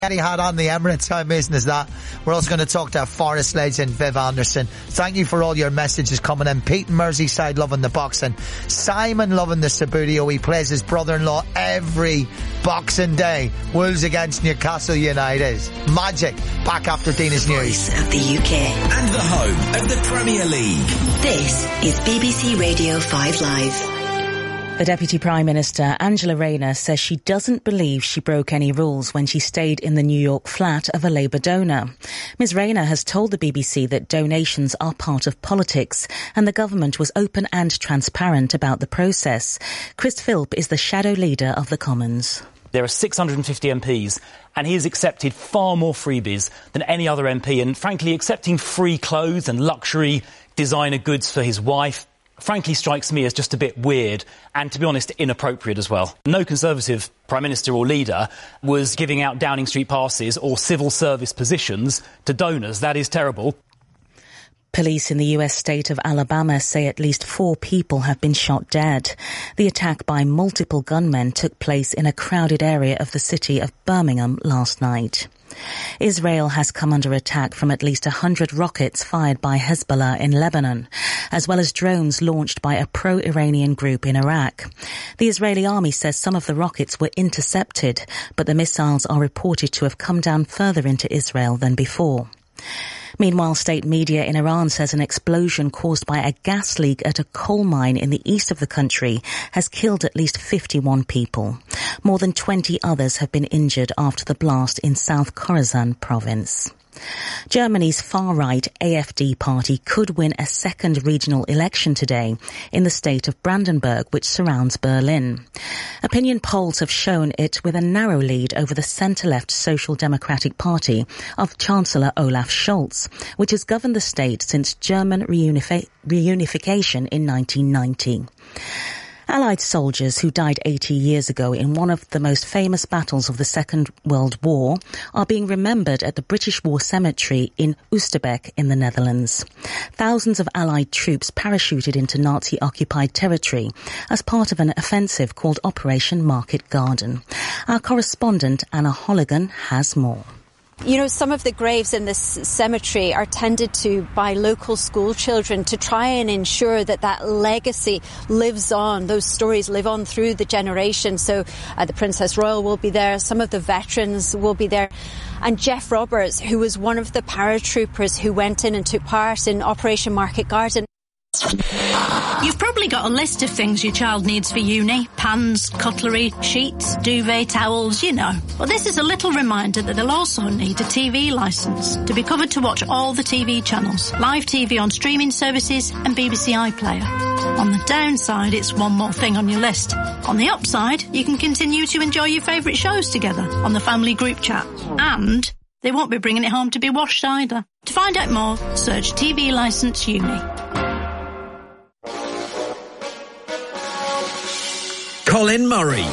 Etihad on the Emirates. How amazing is that? We're also going to talk to Forest legend Viv Anderson. Thank you for all your messages coming in. Pete in Merseyside loving the boxing. Simon loving the Subbuteo. He plays his brother-in-law every Boxing Day. Wolves against Newcastle United. Magic. Back after Dina's news. Voice of the UK. And the home of the Premier League. This is BBC Radio 5 Live. The Deputy Prime Minister, Angela Rayner, says she doesn't believe she broke any rules when she stayed in the New York flat of a Labour donor. Ms Rayner has told the BBC that donations are part of politics and the government was open and transparent about the process. Chris Philp is the shadow leader of the Commons. There are 650 MPs and he has accepted far more freebies than any other MP, and frankly accepting free clothes and luxury designer goods for his wife frankly strikes me as just a bit weird and, to be honest, inappropriate as well. No Conservative Prime Minister or leader was giving out Downing Street passes or civil service positions to donors. That is terrible. Police in the US state of Alabama say at least 4 people have been shot dead. The attack by multiple gunmen took place in a crowded area of the city of Birmingham last night. Israel has come under attack from at least 100 rockets fired by Hezbollah in Lebanon, as well as drones launched by a pro-Iranian group in Iraq. The Israeli army says some of the rockets were intercepted, but the missiles are reported to have come down further into Israel than before. Meanwhile, state media in Iran says an explosion caused by a gas leak at a coal mine in the east of the country has killed at least 51 people. More than 20 others have been injured after the blast in South Khorasan province. Germany's far-right AfD party could win a second regional election today in the state of Brandenburg, which surrounds Berlin. Opinion polls have shown it with a narrow lead over the centre-left Social Democratic Party of Chancellor Olaf Scholz, which has governed the state since German reunification in 1990. Allied soldiers who died 80 years ago in one of the most famous battles of the Second World War are being remembered at the British War Cemetery in Oosterbeek in the Netherlands. Thousands of Allied troops parachuted into Nazi-occupied territory as part of an offensive called Operation Market Garden. Our correspondent Anna Holligan has more. You know, some of the graves in this cemetery are tended to by local school children to try and ensure that that legacy lives on, those stories live on through the generations. So the Princess Royal will be there, some of the veterans will be there. And Jeff Roberts, who was one of the paratroopers who went in and took part in Operation Market Garden. You've probably got a list of things your child needs for uni. Pans, cutlery, sheets, duvet, towels, you know. Well, this is a little reminder that they'll also need a TV licence to be covered to watch all the TV channels, live TV on streaming services and BBC iPlayer. On the downside, it's one more thing on your list. On the upside, you can continue to enjoy your favourite shows together on the family group chat. And they won't be bringing it home to be washed either. To find out more, search TV licence uni. Colin Murray.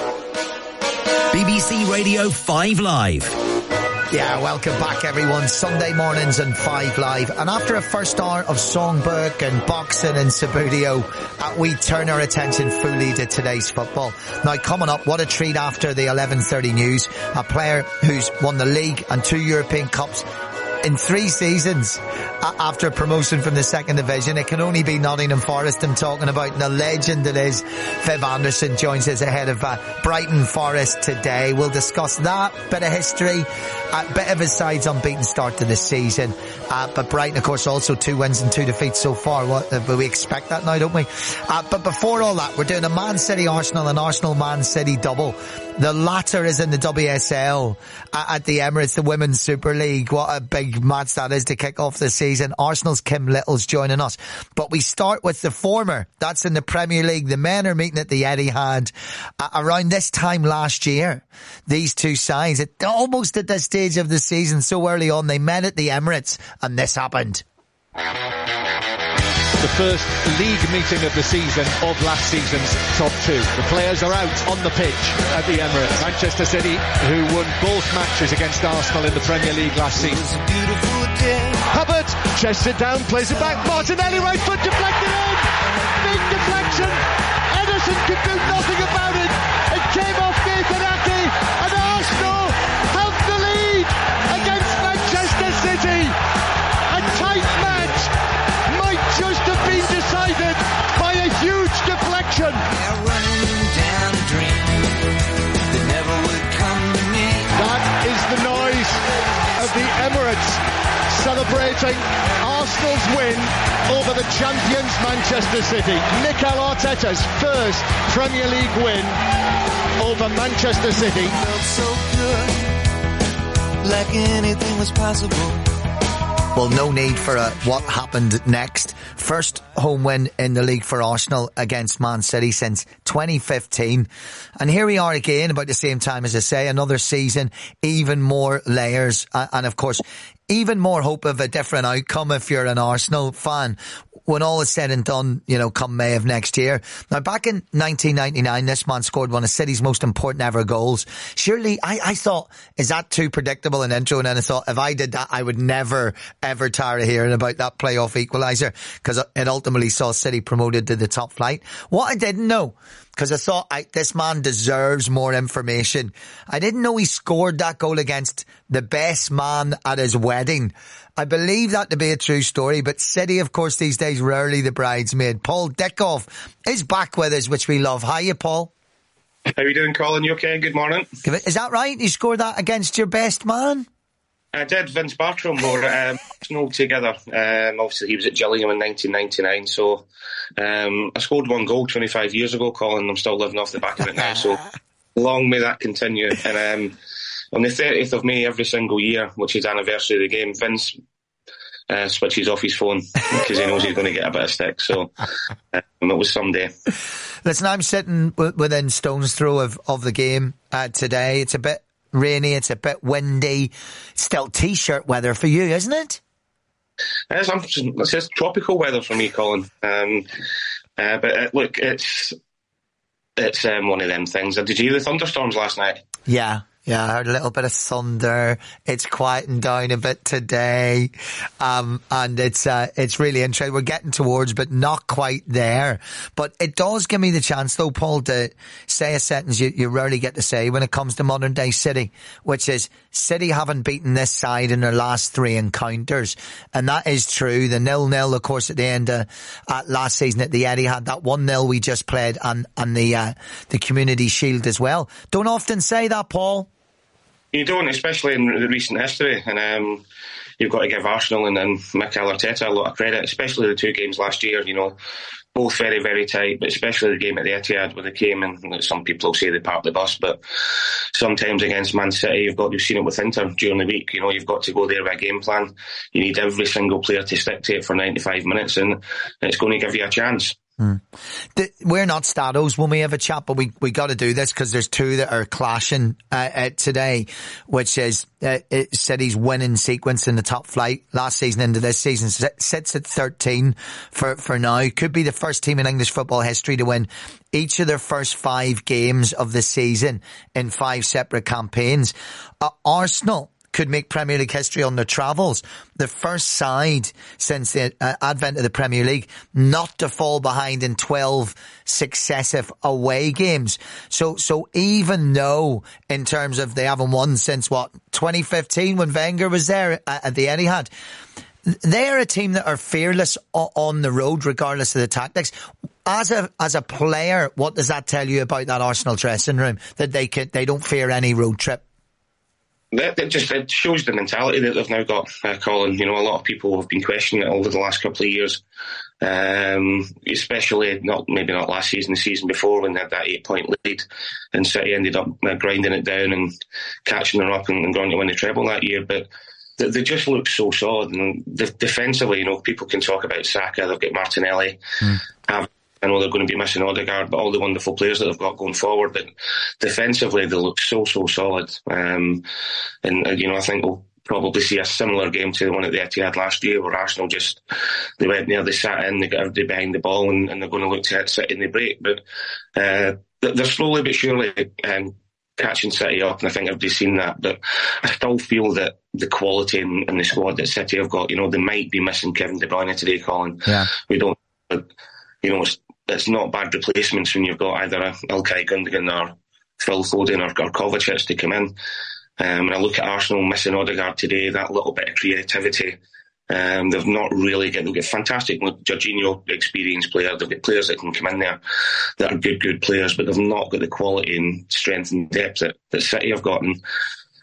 BBC Radio 5 Live. Yeah, welcome back everyone. Sunday mornings on 5 Live. And after a first hour of songbook and boxing and Subbuteo, we turn our attention fully to today's football. Now coming up, what a treat after the 11:30 news. A player who's won the league and 2 European Cups in 3 seasons after promotion from the second division. It can only be Nottingham Forest I'm talking about. And the legend that is Viv Anderson joins us ahead of Brighton Forest today. We'll discuss that bit of history, a bit of his side's unbeaten start to the season. But Brighton, of course, also 2 wins and 2 defeats so far. We expect that now, don't we? But before all that, we're doing a Man City Arsenal and Arsenal Man City double. The latter is in the WSL at the Emirates, the Women's Super League. What a big match that is to kick off the season. Arsenal's Kim Little's joining us. But we start with the former. That's in the Premier League. The men are meeting at the Etihad around this time last year. These two sides, almost at this stage of the season, so early on, they met at the Emirates and this happened. The first league meeting of the season of last season's top 2. The players are out on the pitch at the Emirates. Manchester City, who won both matches against Arsenal in the Premier League last season. Hubbard chests it down, plays it back. Martinelli, right foot deflected in. Big deflection. Ederson could do nothing about it. It came off Nathan Ake, and Arsenal have the lead. of the Emirates, celebrating Arsenal's win over the champions Manchester City. Mikel Arteta's first Premier League win over Manchester City. Felt so good, like anything was possible. Well, no need for a what happened next. First home win in the league for Arsenal against Man City since 2015. And here we are again, about the same time, as I say, another season, even more layers, and of course, even more hope of a different outcome if you're an Arsenal fan. When all is said and done, you know, come May of next year. Now, back in 1999, this man scored one of City's most important ever goals. Surely, I thought, is that too predictable an intro? And then I thought, if I did that, I would never, ever tire of hearing about that playoff equaliser, because it ultimately saw City promoted to the top flight. What I didn't know, because I thought this man deserves more information, I didn't know he scored that goal against the best man at his wedding. I believe that to be a true story, but City, of course, these days, rarely the bridesmaid. Paul Dickov is back with us, which we love. Hiya, Paul. How are you doing, Colin? You okay? Good morning. Is that right? You scored that against your best man? I did. Vince Bartram. We were at Arsenal together. Obviously, he was at Gillingham in 1999, so I scored one goal 25 years ago, Colin. I'm still living off the back of it now, so long may that continue. And on the 30th of May every single year, which is the anniversary of the game, Vince switches off his phone because he knows he's going to get a bit of stick. So it was someday. Listen, I'm sitting within stone's throw of the game today. It's a bit rainy, it's a bit windy. It's still T-shirt weather for you, isn't it? It's just tropical weather for me, Colin. But look, it's one of them things. Did you hear the thunderstorms last night? Yeah, I heard a little bit of thunder. It's quieting down a bit today. And it's really interesting. We're getting towards, but not quite there. But it does give me the chance, though, Paul, to say a sentence you rarely get to say when it comes to modern day City, which is City haven't beaten this side in their last 3 encounters. And that is true. The 0-0, of course, at the end last season at the Etihad, that 1-0 we just played, and the Community Shield as well. Don't often say that, Paul. You don't, especially in the recent history. And you've got to give Arsenal and Mikel Arteta a lot of credit, especially the 2 games last year, you know, both very, very tight, but especially the game at the Etihad where they came, and some people will say they parked the bus, but sometimes against Man City, you've seen it with Inter during the week, you know, you've got to go there with a game plan. You need every single player to stick to it for 95 minutes, and it's going to give you a chance. We're not stados when we have a chat, but we got to do this because there's 2 that are clashing today, which is City's winning sequence in the top flight last season into this season sits at 13 for now. Could be the first team in English football history to win each of their first 5 games of the season in 5 separate campaigns. Arsenal could make Premier League history on their travels. The first side since the advent of the Premier League not to fall behind in 12 successive away games. So even though in terms of they haven't won since 2015 when Wenger was there at the Etihad, they're a team that are fearless on the road regardless of the tactics. As a player, what does that tell you about that Arsenal dressing room, that they don't fear any road trip? It shows the mentality that they've now got, Colin. You know, a lot of people have been questioning it over the last couple of years, especially maybe not last season, the season before when they had that 8-point lead, and City ended up grinding it down and catching them up and going to win the treble that year. But they just look so solid, and defensively, you know, people can talk about Saka, they've got Martinelli, I know they're going to be missing Odegaard, but all the wonderful players that they've got going forward. But defensively, they look so solid. And you know, I think we'll probably see a similar game to the one at the Etihad last year, where Arsenal they went there, they sat in, they got everybody behind the ball, and they're going to look to hit City in the break. But they're slowly but surely catching City up, and I think everybody's seen that. But I still feel that the quality in the squad that City have got, you know, they might be missing Kevin De Bruyne today, Colin. Yeah. We don't, but, you know, it's not bad replacements when you've got either Ilkay Gundogan or Phil Foden or Kovacic to come in. And I look at Arsenal missing Odegaard today, that little bit of creativity. They've not really they've got fantastic Jorginho experienced players. They've got players that can come in there that are good players, but they've not got the quality and strength and depth that City have got. And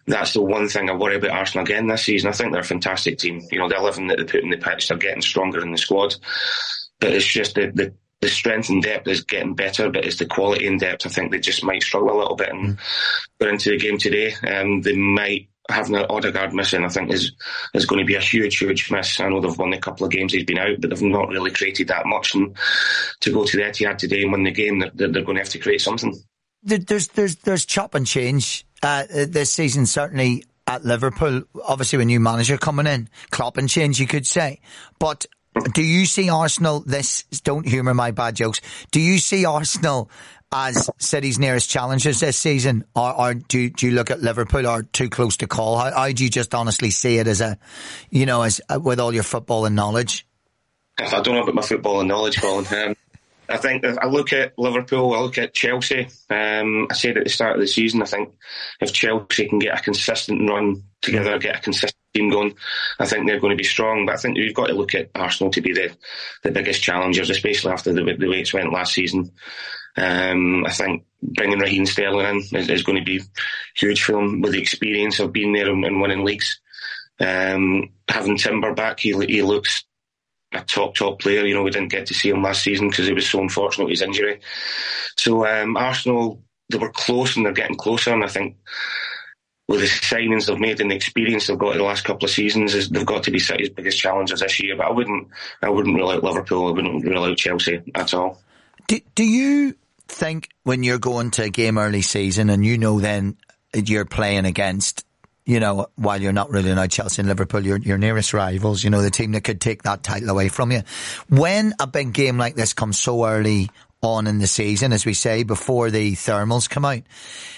that's the one thing I worry about Arsenal again this season. I think they're a fantastic team. You know, the 11 that they put in the pitch, they're getting stronger in the squad. But it's just the strength and depth is getting better, but it's the quality and depth. I think they just might struggle a little bit and go into the game today. They might have an Odegaard missing, I think, is going to be a huge miss. I know they've won a couple of games he's been out, but they've not really created that much. And to go to the Etihad today and win the game, they're going to have to create something. There's chop and change this season, certainly at Liverpool. Obviously, with new manager coming in, Klopp and change, you could say. But do you see Arsenal, don't humour my bad jokes, do you see Arsenal as City's nearest challengers this season, or do you look at Liverpool or too close to call? How do you just honestly see it as with all your football and knowledge? I don't know about my football and knowledge, Colin. I think I look at Liverpool, I look at Chelsea. I said at the start of the season, I think if Chelsea can get a consistent run together, get a consistent team going, I think they're going to be strong. But I think you've got to look at Arsenal to be the biggest challengers, especially after the way it's went last season. I think bringing Raheem Sterling in is going to be huge for them with the experience of being there and winning leagues. Having Timber back, he looks a top player. You know, we didn't get to see him last season because he was so unfortunate with his injury. So Arsenal, they were close and they're getting closer, and I think with the signings they've made and the experience they've got in the last couple of seasons, they've got to be City's biggest challengers this year. But I wouldn't rule out Liverpool, I wouldn't rule out Chelsea at all. Do you think when you're going to a game early season and you know then you're playing against, you know, while you're not ruling out Chelsea and Liverpool, your nearest rivals, you know, the team that could take that title away from you. When a big game like this comes so early on in the season, as we say, before the thermals come out,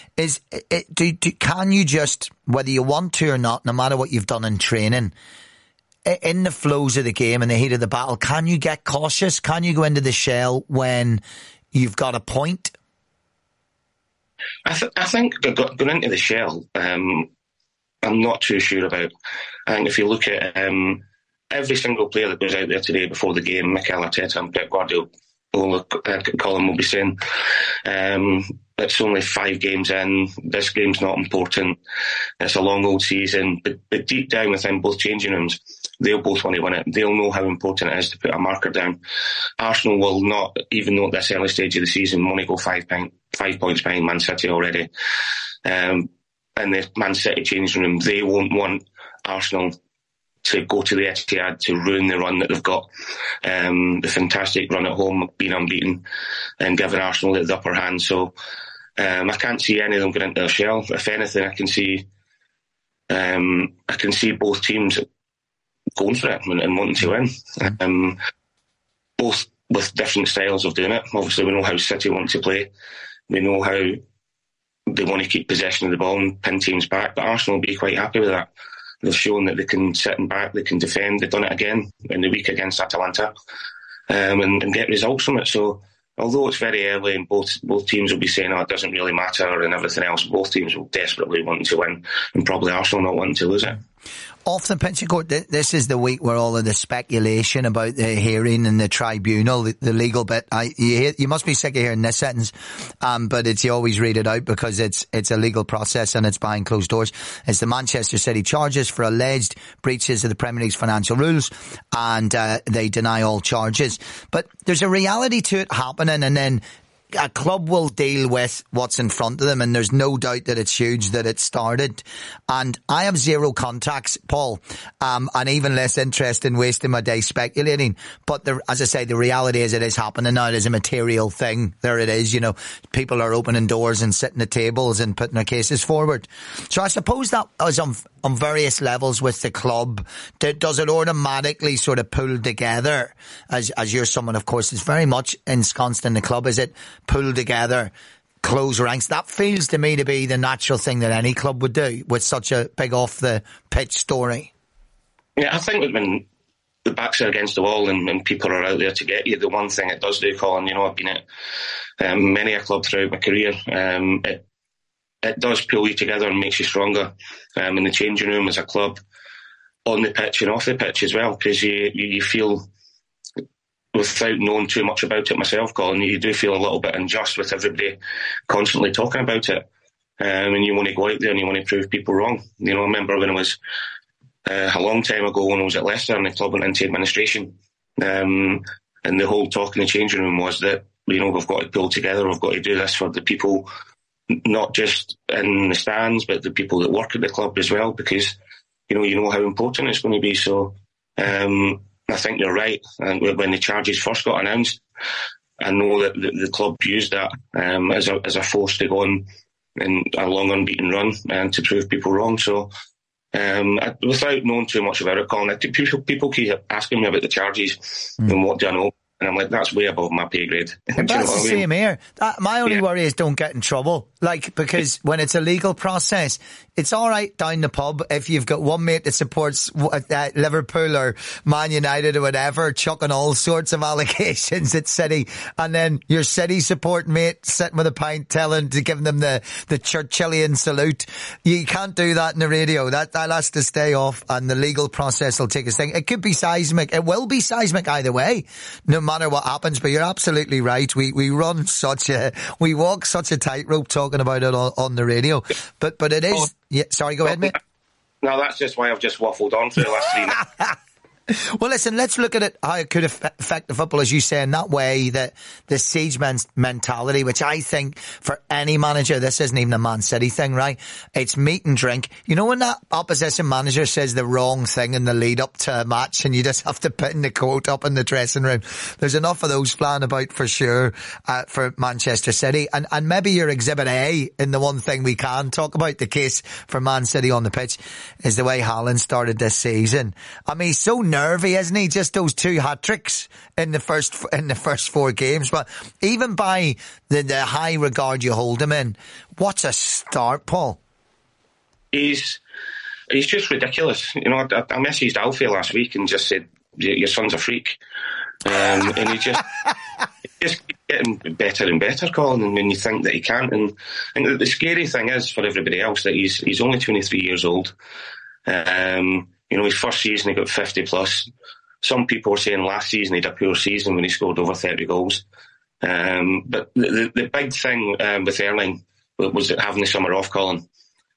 can you just, whether you want to or not, no matter what you've done in training, in the flows of the game and the heat of the battle, can you get cautious? Can you go into the shell when you've got a point? I think going into the shell, I'm not too sure about. I think if you look at every single player that goes out there today before the game, Mikel Arteta and Pep Guardiola, Colin will be saying, it's only 5 games in, this game's not important, it's a long old season, but deep down within both changing rooms, they'll both want to win it. They'll know how important it is to put a marker down. Arsenal will not, even though at this early stage of the season, want to go 5 points behind Man City already. In the Man City changing room, they won't want Arsenal to go to the Etihad to ruin the run that they've got. The fantastic run at home, being unbeaten, and giving Arsenal the upper hand. So I can't see any of them going into their shell. If anything, I can see both teams going for it and wanting to win. Both with different styles of doing it. Obviously, we know how City want to play. We know how they want to keep possession of the ball and pin teams back. But Arsenal will be quite happy with that. They've shown that they can sit in back, they can defend. They've done it again in the week against Atalanta and get results from it. So although it's very early and both teams will be saying, it doesn't really matter and everything else, both teams will desperately want to win and probably Arsenal not wanting to lose it. Off the pitch, this is the week where all of the speculation about the hearing and the tribunal, the legal bit, you must be sick of hearing this sentence, but you always read it out because it's a legal process and it's behind closed doors. It's the Manchester City charges for alleged breaches of the Premier League's financial rules, and they deny all charges. But there's a reality to it happening, and then a club will deal with what's in front of them, and there's no doubt that it's huge that it started. And I have zero contacts, Paul, and even less interest in wasting my day speculating. But as I say, the reality is it is happening now. It is a material thing. There it is. You know, people are opening doors and sitting at tables and putting their cases forward. So I suppose that is on various levels with the club. Does it automatically sort of pull together? As you're someone, of course, is very much ensconced in the club. Is it pull together, close ranks? That feels to me to be the natural thing that any club would do with such a big off-the-pitch story. Yeah, I think when the backs are against the wall and people are out there to get you, the one thing it does do, Colin, you know, I've been at many a club throughout my career, it does pull you together and makes you stronger in the changing room as a club, on the pitch and off the pitch as well, because you feel, without knowing too much about it myself, Colin, you do feel a little bit unjust with everybody constantly talking about it. and you want to go out there and you want to prove people wrong. You know, I remember when it was a long time ago when I was at Leicester and the club went into administration, and the whole talk in the changing room was that, you know, we've got to pull together, we've got to do this for the people, not just in the stands, but the people that work at the club as well, because, you know how important it's going to be. So I think you're right. And when the charges first got announced, I know that the club used that as a force to go on in a long unbeaten run and to prove people wrong. So without knowing too much about it, Colin, people keep asking me about the charges and what do I know. And I'm like, that's way above my pay grade. That's the same here. My only worry is don't get in trouble. Like, because when it's a legal process, it's all right down the pub if you've got one mate that supports Liverpool or Man United or whatever, chucking all sorts of allegations at City, and then your City support mate sitting with a pint giving them the Churchillian salute. You can't do that in the radio. That has to stay off, and the legal process will take its thing. It could be seismic. It will be seismic either way, no matter what happens. But you're absolutely right. We walk such a tightrope talking about it on the radio. But it is. Yeah, sorry, go ahead, mate. No, that's just why I've just waffled on for the last 3 minutes. Well, listen, let's look at it, how it could affect the football, as you say, in that way, that the siege mentality, which I think for any manager, this isn't even a Man City thing, right? It's meat and drink. You know, when that opposition manager says the wrong thing in the lead up to a match and you just have to put in the quote up in the dressing room, there's enough of those flying about for sure, for Manchester City. And maybe your exhibit A in the one thing we can talk about, the case for Man City on the pitch, is the way Haaland started this season. I mean, he's so nervy, isn't he? Just those 2 hat-tricks in the first 4 games. But even by the high regard you hold him in, what a start, Paul. He's just ridiculous. You know, I messaged Alfie last week and just said, your son's a freak. And he just keeps getting better and better, Colin, and when you think that he can't. And the scary thing is for everybody else that he's only 23 years old. You know, his first season he got 50 plus. Some people are saying last season he had a poor season when he scored over 30 goals. But the big thing with Erling was having the summer off, Colin.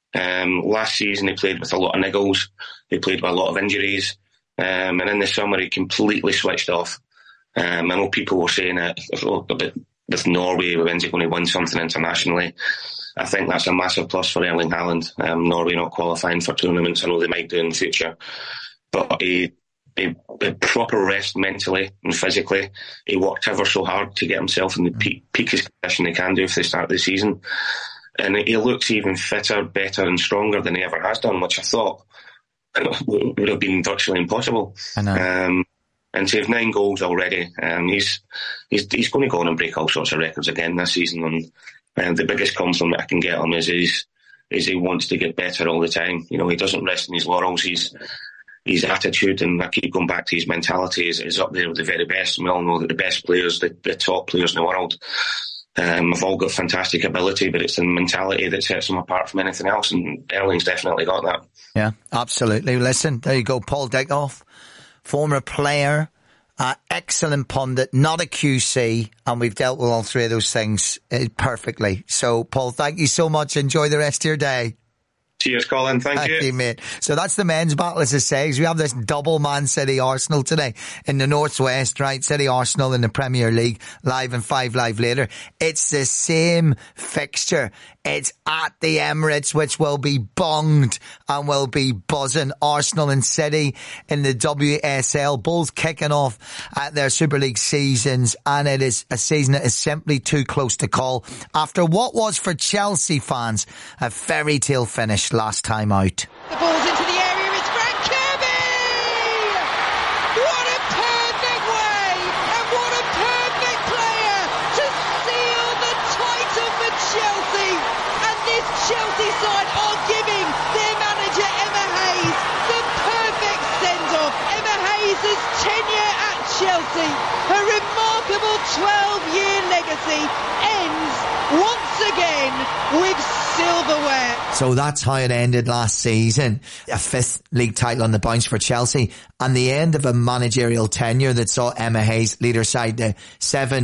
Last season he played with a lot of niggles. He played with a lot of injuries. And in the summer he completely switched off. I know people were saying it with Norway, when's he going to win something internationally? I think that's a massive plus for Erling Haaland. Norway not qualifying for tournaments. I know they might do in the future. But a proper rest mentally and physically. He worked ever so hard to get himself in the peakest condition he can do for the start of the season. And he looks even fitter, better and stronger than he ever has done, which I thought would have been virtually impossible. I know. And to have 9 goals already, he's going to go on and break all sorts of records again this season. And the biggest compliment I can get him is he wants to get better all the time. You know, he doesn't rest in his laurels. His attitude, and I keep going back to his mentality, is up there with the very best. We all know that the best players, the top players in the world, have all got fantastic ability, but it's the mentality that sets them apart from anything else. And Erling's definitely got that. Yeah, absolutely. Listen, there you go, Paul Dickhoff, former player, excellent pundit, not a QC, and we've dealt with all 3 of those things perfectly. So, Paul, thank you so much. Enjoy the rest of your day. Cheers, Colin. Thank you, mate. So that's the men's battle, as I say. We have this double Man City Arsenal today in the Northwest, right? City Arsenal in the Premier League, live and 5 Live later. It's the same fixture. It's at the Emirates, which will be bonged and will be buzzing. Arsenal and City in the WSL, both kicking off at their Super League seasons, and it is a season that is simply too close to call after what was for Chelsea fans a fairy tale finish last time out. The ball's into the area, it's Frank Kirby! What a perfect way, and what a perfect player to seal the title for Chelsea. And this Chelsea side are giving their manager Emma Hayes the perfect send-off. Emma Hayes' tenure at Chelsea, her remarkable 12-year legacy, ends once again with silverware. So that's how it ended last season. A 5th league title on the bounce for Chelsea, and the end of a managerial tenure that saw Emma Hayes lead her side to 7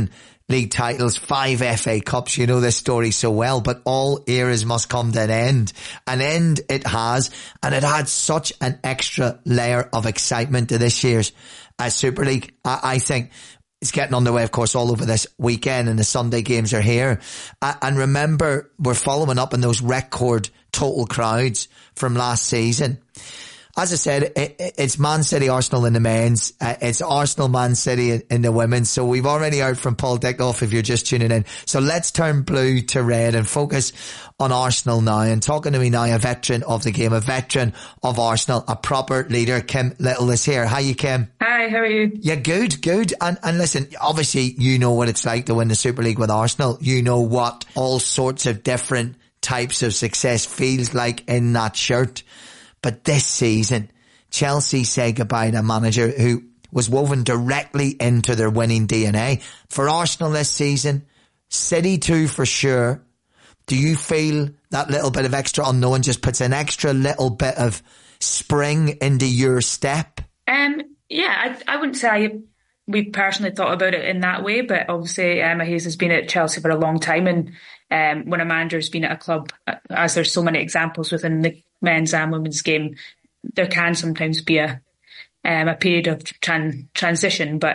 League titles, 5 FA Cups. You know this story so well, but all eras must come to an end. An end it has, and it had such an extra layer of excitement to this year's Super League. I think it's getting underway, of course, all over this weekend, and the Sunday games are here. And remember, we're following up on those record total crowds from last season. As I said, it's Man City, Arsenal in the men's. It's Arsenal, Man City in the women's. So we've already heard from Paul Dickov if you're just tuning in. So let's turn blue to red and focus on Arsenal now. And talking to me now, a veteran of the game, a veteran of Arsenal, a proper leader. Kim Little is here. How you, Kim? Hi, how are you? Yeah, good. And listen, obviously you know what it's like to win the Super League with Arsenal. You know what all sorts of different types of success feels like in that shirt. But this season, Chelsea say goodbye to a manager who was woven directly into their winning DNA. For Arsenal this season, City too for sure. Do you feel that little bit of extra unknown just puts an extra little bit of spring into your step? Yeah, I wouldn't say we personally thought about it in that way, but obviously Emma Hayes has been at Chelsea for a long time, and when a manager's been at a club, as there's so many examples within the men's and women's game, there can sometimes be a period of transition. But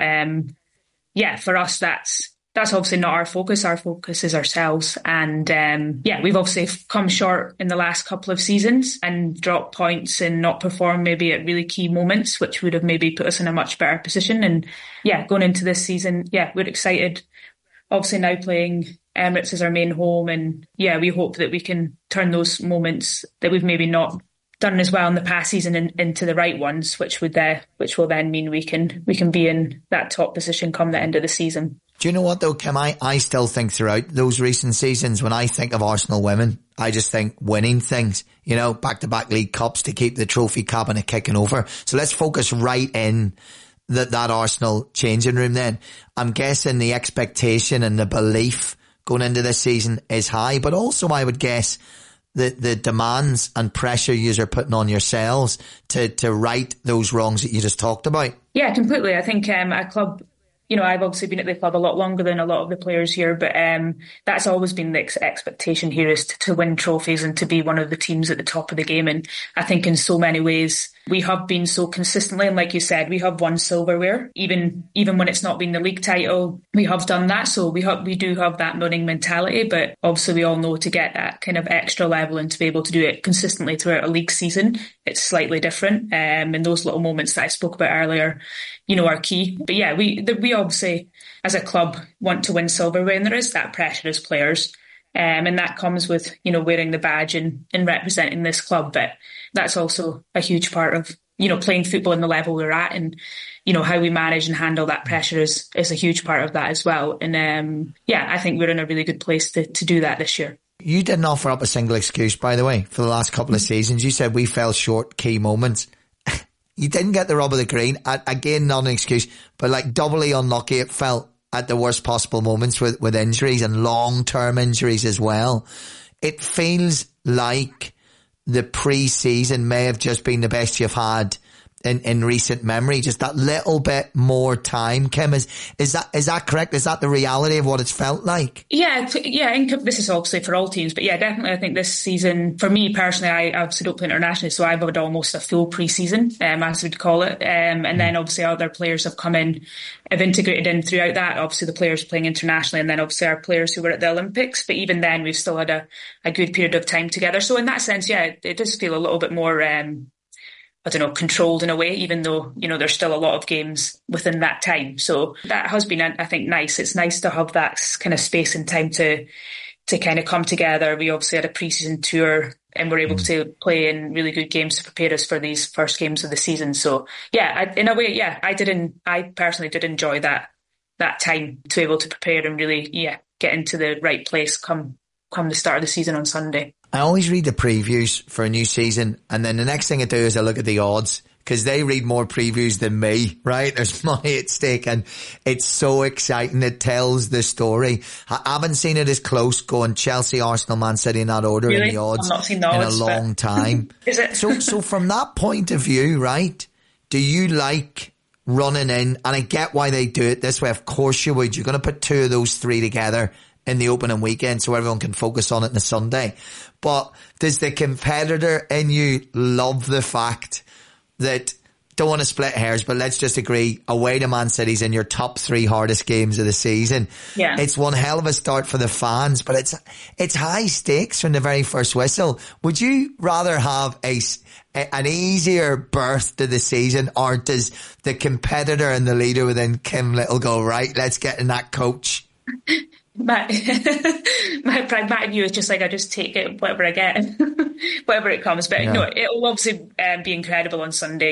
yeah, for us, that's obviously not our focus. Our focus is ourselves. And yeah, we've obviously come short in the last couple of seasons and dropped points and not performed maybe at really key moments, which would have maybe put us in a much better position. And yeah, going into this season, yeah, we're excited. Obviously now playing Emirates as our main home, and yeah, we hope that we can turn those moments that we've maybe not done as well in the past season into the right ones, which will then mean we can be in that top position come the end of the season. Do you know what though, Kim? I still think throughout those recent seasons, when I think of Arsenal women, I just think winning things, you know, back-to-back League Cups to keep the trophy cabinet kicking over. So let's focus right in that Arsenal changing room then. I'm guessing the expectation and the belief going into this season is high, but also I would guess the demands and pressure you are putting on yourselves to right those wrongs that you just talked about. Yeah, completely. I think a club, you know, I've obviously been at the club a lot longer than a lot of the players here, but that's always been the expectation here, is to win trophies and to be one of the teams at the top of the game. And I think in so many ways we have been so consistently, and like you said, we have won silverware. Even when it's not been the league title, we have done that. So we do have that winning mentality, but obviously we all know to get that kind of extra level and to be able to do it consistently throughout a league season, it's slightly different. And those little moments that I spoke about earlier, you know, are key. But yeah, we obviously as a club want to win silverware, and there is that pressure as players. And that comes with, you know, wearing the badge and representing this club. But that's also a huge part of, you know, playing football in the level we're at, and, you know, how we manage and handle that pressure is a huge part of that as well. And yeah, I think we're in a really good place to do that this year. You didn't offer up a single excuse, by the way, for the last couple of seasons. You said we fell short key moments. You didn't get the rub of the green. Again, not an excuse, but like doubly unlucky it felt at the worst possible moments with injuries and long-term injuries as well. It feels like the pre-season may have just been the best you've had in recent memory, just that little bit more time. Kim, is that correct? Is that the reality of what it's felt like? Yeah, this is obviously for all teams, but yeah, definitely I think this season, for me personally, I obviously don't play internationally, so I've had almost a full pre-season, as we'd call it, and then obviously other players have come in, have integrated in throughout that, obviously the players playing internationally, and then obviously our players who were at the Olympics, but even then we've still had a good period of time together. So in that sense, yeah, it does feel a little bit more I don't know, controlled in a way, even though, you know, there's still a lot of games within that time. So that has been, I think, nice. It's nice to have that kind of space and time to kind of come together. We obviously had a pre-season tour and were able to play in really good games to prepare us for these first games of the season. So yeah, in a way, yeah, I personally did enjoy that time to be able to prepare and really, yeah, get into the right place come the start of the season on Sunday. I always read the previews for a new season, and then the next thing I do is I look at the odds, because they read more previews than me, right? There's money at stake, and it's so exciting. It tells the story. I haven't seen it as close going Chelsea, Arsenal, Man City in that order in the odds, I've not seen the odds in a long time. Is it? So from that point of view, right, do you like running in, and I get why they do it this way. Of course you would. You're going to put two of those three together in the opening weekend so everyone can focus on it on the Sunday. But does the competitor in you love the fact that, don't want to split hairs, but let's just agree, away to Man City's in your top three hardest games of the season. Yeah. It's one hell of a start for the fans, but it's high stakes from the very first whistle. Would you rather have an easier birth to the season, or does the competitor and the leader within Kim Little go, right, let's get in that coach? My pragmatic view is just like, I just take it, whatever I get, whatever it comes. But no, it'll obviously be incredible on Sunday.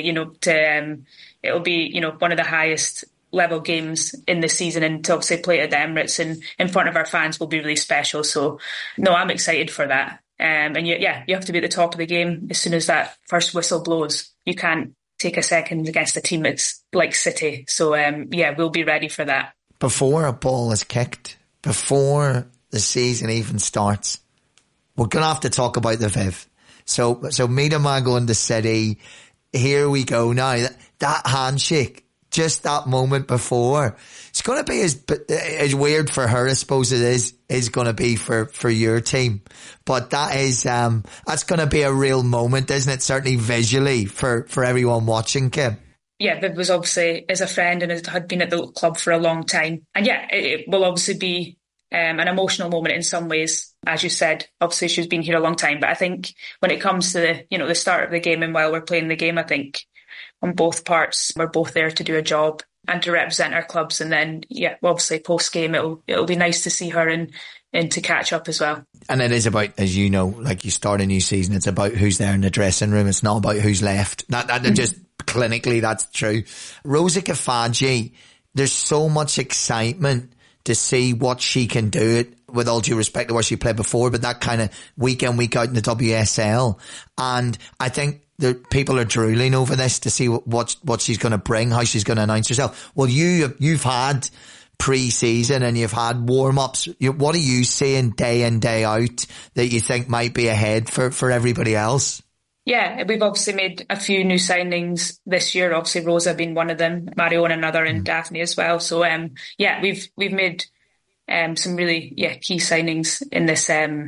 It'll be one of the highest level games in the season, and to obviously play at the Emirates and in front of our fans will be really special. So no, I'm excited for that. And you have to be at the top of the game as soon as that first whistle blows. You can't take a second against a team that's like City. So we'll be ready for that. Before a ball is kicked, before the season even starts, we're going to have to talk about the Viv. So Miedema going to City, here we go now. That handshake, just that moment before, it's going to be as weird for her, I suppose it is going to be for your team. But that is, that's going to be a real moment, isn't it? Certainly visually for everyone watching, Kim. Yeah, Viv was obviously as a friend and had been at the club for a long time. And it will obviously be an emotional moment in some ways. As you said, obviously she's been here a long time. But I think when it comes to the start of the game and while we're playing the game, I think on both parts, we're both there to do a job and to represent our clubs. And then, obviously post-game, it'll be nice to see her and to catch up as well. And it is about, as you know, like you start a new season, it's about who's there in the dressing room. It's not about who's left. That just clinically, that's true. Rosa Kafaji, there's so much excitement to see what she can do, it with all due respect to where she played before, but that kind of week in, week out in the WSL. And I think that people are drooling over this to see what she's going to bring, how she's going to announce herself. Well, you've had pre-season and you've had warm-ups. What are you seeing day in, day out that you think might be ahead for everybody else? Yeah, we've obviously made a few new signings this year. Obviously, Rosa being one of them, Mariona another, and Daphne as well. So, we've made some really key signings in this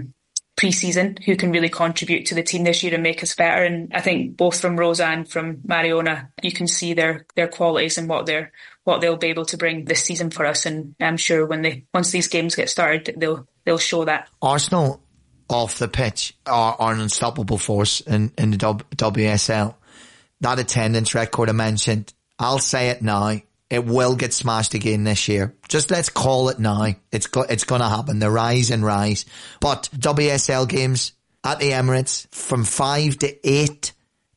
pre-season who can really contribute to the team this year and make us better. And I think both from Rosa and from Mariona, you can see their qualities and what they'll be able to bring this season for us. And I'm sure once these games get started, they'll show that. Arsenal off the pitch are an unstoppable force in the WSL. That attendance record I mentioned, I'll say it now, it will get smashed again this year. Just let's call it now. It's going to happen. The rise and rise. But WSL games at the Emirates from 5 to 8,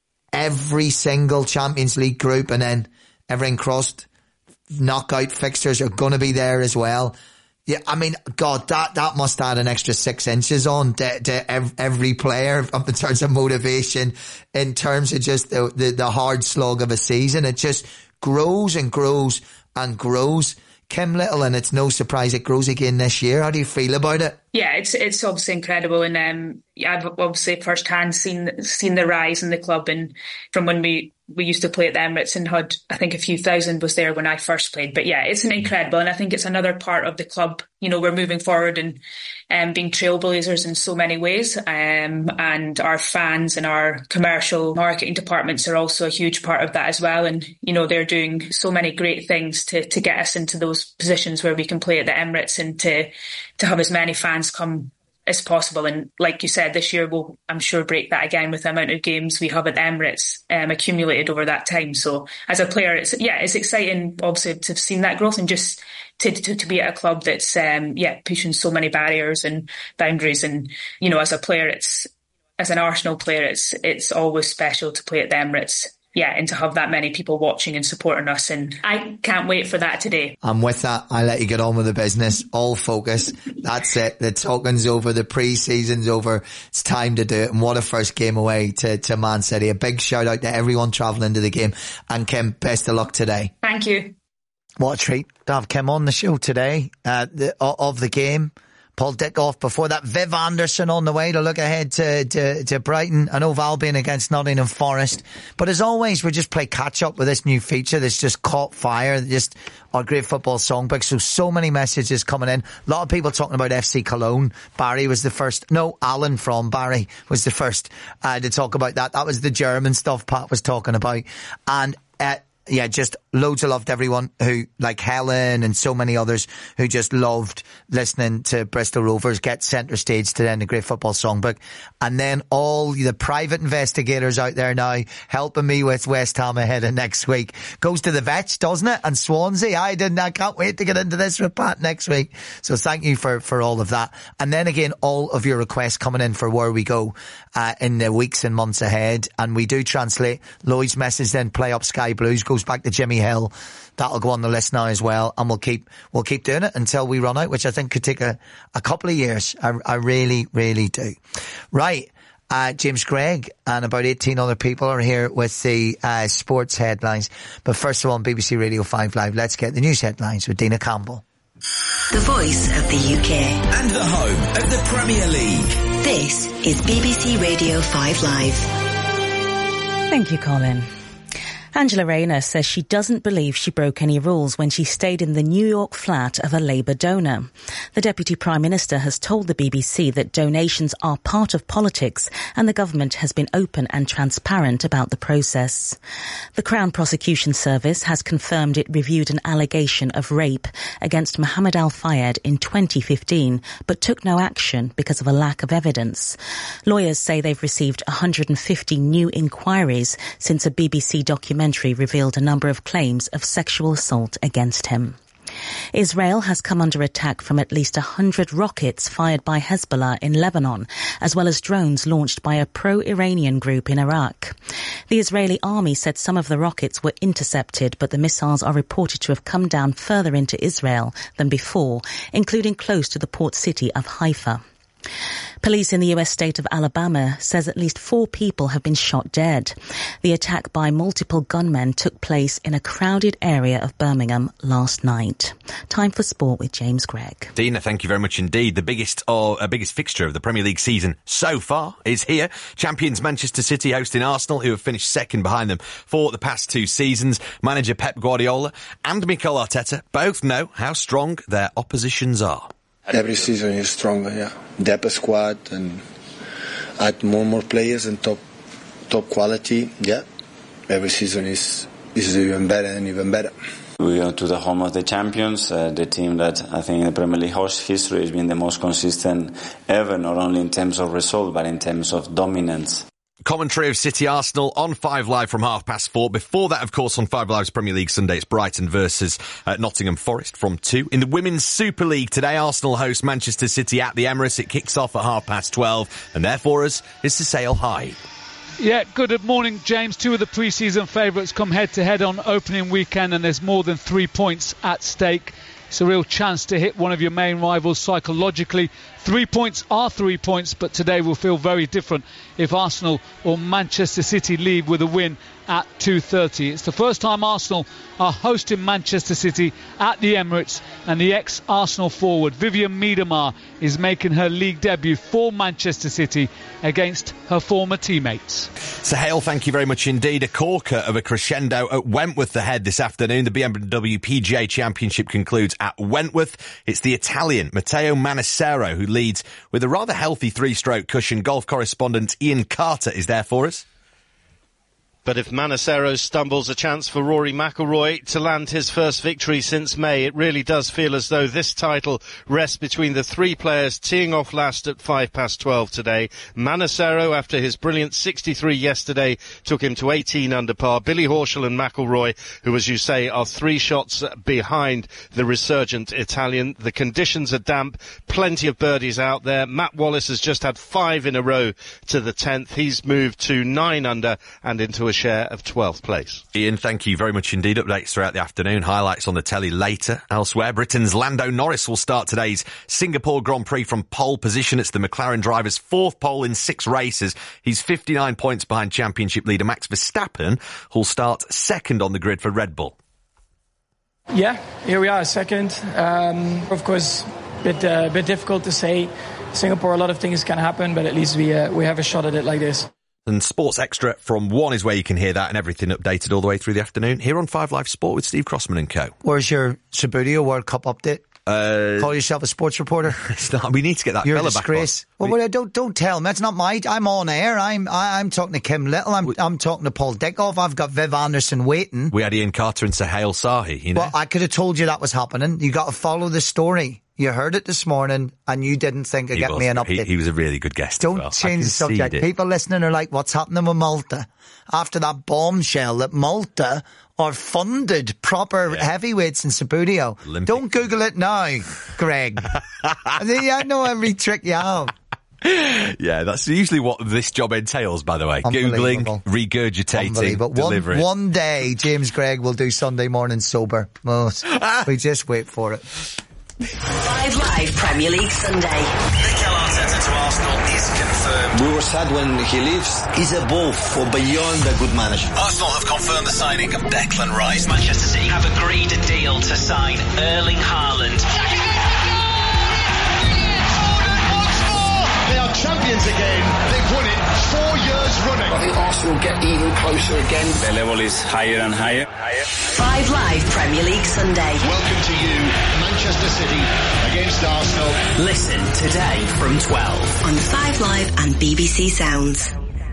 every single Champions League group, and then everything crossed, knockout fixtures are going to be there as well. Yeah, I mean, God, that must add an extra 6 inches on to every player in terms of motivation, in terms of just the hard slog of a season. It just grows and grows and grows. Kim Little, and it's no surprise it grows again this year. How do you feel about it? Yeah, it's obviously incredible, and I've obviously firsthand seen the rise in the club, and from when we used to play at the Emirates and had, I think, a few thousand was there when I first played. But yeah, it's an incredible, and I think it's another part of the club. We're moving forward and being trailblazers in so many ways. And our fans and our commercial marketing departments are also a huge part of that as well. And, they're doing so many great things to get us into those positions where we can play at the Emirates and to have as many fans come as possible. And like you said, this year we'll, I'm sure, break that again with the amount of games we have at the Emirates accumulated over that time. So as a player, it's exciting, obviously, to have seen that growth and just to be at a club that's pushing so many barriers and boundaries. And as a player, as an Arsenal player, it's always special to play at the Emirates. Yeah, and to have that many people watching and supporting us. And I can't wait for that today. And with that, I'll let you get on with the business. All focus. That's it. The talking's over. The pre-season's over. It's time to do it. And what a first game away to Man City. A big shout out to everyone travelling to the game. And Kim, best of luck today. Thank you. What a treat to have Kim on the show today of the game. Paul Dickoff before that. Viv Anderson on the way to look ahead to Brighton. I know Albion against Nottingham Forest. But as always, we just play catch up with this new feature that's just caught fire. Just our Great Football Songbook. So many messages coming in. A lot of people talking about FC Cologne. Barry was the first. No, Alan from Barry was the first to talk about that. That was the German stuff Pat was talking about. And yeah, just loads of love to everyone who, like Helen and so many others, who just loved listening to Bristol Rovers get centre stage today in the Great Football Songbook. And then all the private investigators out there now helping me with West Ham ahead of next week. Goes to the vets, doesn't it? And Swansea. I can't wait to get into this with Pat next week. So thank you for all of that. And then again, all of your requests coming in for where we go in the weeks and months ahead. And we do translate Lloyd's message, then play up Sky Blues, goes back to Jimmy Hill. That'll go on the list now as well, and we'll keep doing it until we run out, which I think could take a couple of years. I really, really do. Right. James Gregg and about 18 other people are here with the sports headlines. But first of all, on BBC Radio 5 Live, let's get the news headlines with Dina Campbell. The voice of the UK. And the home of the Premier League. This is BBC Radio 5 Live. Thank you, Colin. Angela Rayner says she doesn't believe she broke any rules when she stayed in the New York flat of a Labour donor. The Deputy Prime Minister has told the BBC that donations are part of politics and the government has been open and transparent about the process. The Crown Prosecution Service has confirmed it reviewed an allegation of rape against Mohammed Al-Fayed in 2015, but took no action because of a lack of evidence. Lawyers say they've received 150 new inquiries since a BBC documentary revealed a number of claims of sexual assault against him. Israel has come under attack from at least 100 rockets fired by Hezbollah in Lebanon, as well as drones launched by a pro-Iranian group in Iraq. The Israeli army said some of the rockets were intercepted, but the missiles are reported to have come down further into Israel than before, including close to the port city of Haifa. Police in the US state of Alabama says at least 4 people have been shot dead. The attack by multiple gunmen took place in a crowded area of Birmingham last night. Time for sport with James Gregg. Dina, thank you very much indeed. The biggest fixture of the Premier League season so far is here. Champions Manchester City hosting Arsenal, who have finished second behind them for the past 2 seasons. Manager Pep Guardiola and Mikel Arteta both know how strong their oppositions are. Every season is stronger, yeah. Depth squad and add more players and top quality, yeah. Every season is even better and even better. We go to the home of the champions, the team that I think in the Premier League history has been the most consistent ever, not only in terms of result, but in terms of dominance. Commentary of City Arsenal on 5 Live from 4:30. Before that, of course, on 5 Live's Premier League Sunday, it's Brighton versus Nottingham Forest from 2. In the Women's Super League today, Arsenal host Manchester City at the Emirates. It kicks off at 12:30, and there for us is to sail high. Yeah, good morning, James. 2 of the pre-season favourites come head-to-head on opening weekend, and there's more than 3 points at stake. It's a real chance to hit one of your main rivals psychologically. 3 points are 3 points, but today will feel very different if Arsenal or Manchester City leave with a win at 2:30. It's the first time Arsenal are hosting Manchester City at the Emirates, and the ex-Arsenal forward Vivian Miedema is making her league debut for Manchester City against her former teammates. Sahel, thank you very much indeed. A corker of a crescendo at Wentworth ahead this afternoon. The BMW PGA Championship concludes at Wentworth. It's the Italian Matteo Manassero who leads with a rather healthy 3-stroke cushion. Golf correspondent Ian Carter is there for us. But if Manassero stumbles, a chance for Rory McIlroy to land his first victory since May. It really does feel as though this title rests between the 3 players teeing off last at 12:05 today. Manassero, after his brilliant 63 yesterday, took him to 18 under par. Billy Horschel and McIlroy, who, as you say, are 3 shots behind the resurgent Italian. The conditions are damp, plenty of birdies out there. Matt Wallace has just had 5 in a row to the 10th. He's moved to 9 under and into a share of 12th place. Ian, thank you very much indeed. Updates throughout the afternoon, highlights on the telly later. Elsewhere, Britain's Lando Norris will start today's Singapore Grand Prix from pole position. It's the McLaren driver's 4th pole in 6 races. He's 59 points behind championship leader Max Verstappen, who'll start 2nd on the grid for Red Bull. Yeah, here we are, 2nd. Of course, a bit difficult to say. Singapore, a lot of things can happen, but at least we have a shot at it like this. And Sports Extra from 1 is where you can hear that and everything updated all the way through the afternoon here on 5 Live Sport with Steve Crossman and co. Where's your Subbuteo World Cup update? Call yourself a sports reporter? It's not. We need to get that You're fella a disgrace. back on. Well, don't tell me. That's not my... I'm on air. I'm talking to Kim Little. I'm talking to Paul Dickoff. I've got Viv Anderson waiting. We had Ian Carter and Suhail Sahi, you know. Well, I could have told you that was happening. You got to follow the story. You heard it this morning and you didn't think of getting me an update. He was a really good guest. Don't change the subject. People listening are like, what's happening with Malta? After that bombshell that Malta are funded proper heavyweights in Subbuteo. Don't Google it now, Greg. I know every trick you have. Yeah, that's usually what this job entails, by the way. Googling, regurgitating, delivering. One day, James Gregg will do Sunday morning sober. We just wait for it. 5 Live Premier League Sunday. Mikel Arteta to Arsenal is confirmed. We were sad when he leaves. He's above or beyond a good manager. Arsenal have confirmed the signing of Declan Rice. Manchester City have agreed a deal to sign Erling Haaland. They are champions again. They've won it 4 years running. I think Arsenal get even closer again. The level is higher and higher. 5 Live Premier League Sunday. Welcome to you, Manchester City against Arsenal. Listen today from 12 on 5 Live and BBC Sounds.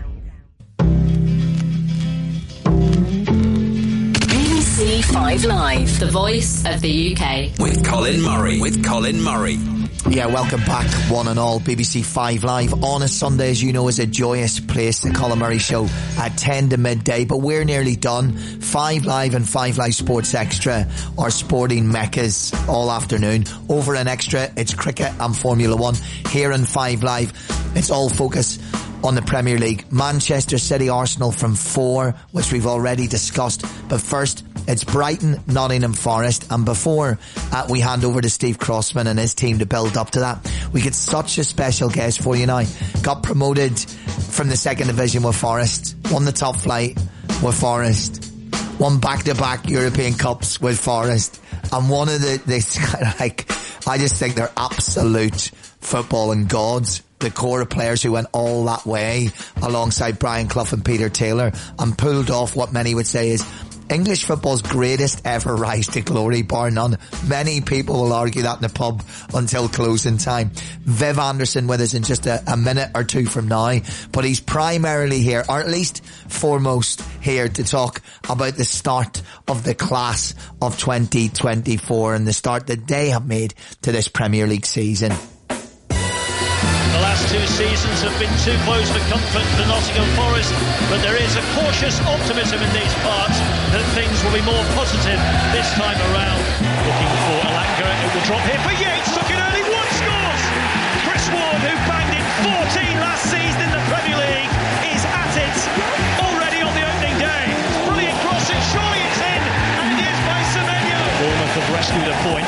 BBC 5 Live, the voice of the UK. With Colin Murray. Yeah, welcome back, one and all. BBC 5 Live on a Sunday, as you know, is a joyous place. The Colin Murray Show at 10 to midday, but we're nearly done. 5 Live and 5 Live Sports Extra are sporting meccas all afternoon. Over an Extra, it's cricket and Formula 1. Here in 5 Live, it's all focus on the Premier League. Manchester City, Arsenal from 4, which we've already discussed. But first, it's Brighton, Nottingham Forest. And before we hand over to Steve Crossman and his team to build up to that, we get such a special guest for you now. Got promoted from the second division with Forest. Won the top flight with Forest. Won back-to-back European Cups with Forest. And one of this kind of like, I just think they're absolute footballing gods. The core of players who went all that way alongside Brian Clough and Peter Taylor and pulled off what many would say is English football's greatest ever rise to glory, bar none. Many people will argue that in the pub until closing time. Viv Anderson with us in just a minute or two from now, but he's primarily here, or at least foremost here, to talk about the start of the class of 2024 and the start that they have made to this Premier League season. The last 2 seasons have been too close for comfort for Nottingham Forest, but there is a cautious optimism in these parts that things will be more positive this time around. Looking for Elanga, it will drop here for Yates, took it early, Wood scores! Chris Ward, who banged in 14 last season in the Premier League, is at it already on the opening day. Brilliant crossing, surely it's in, and it is by Semenyo. Bournemouth have rescued a point.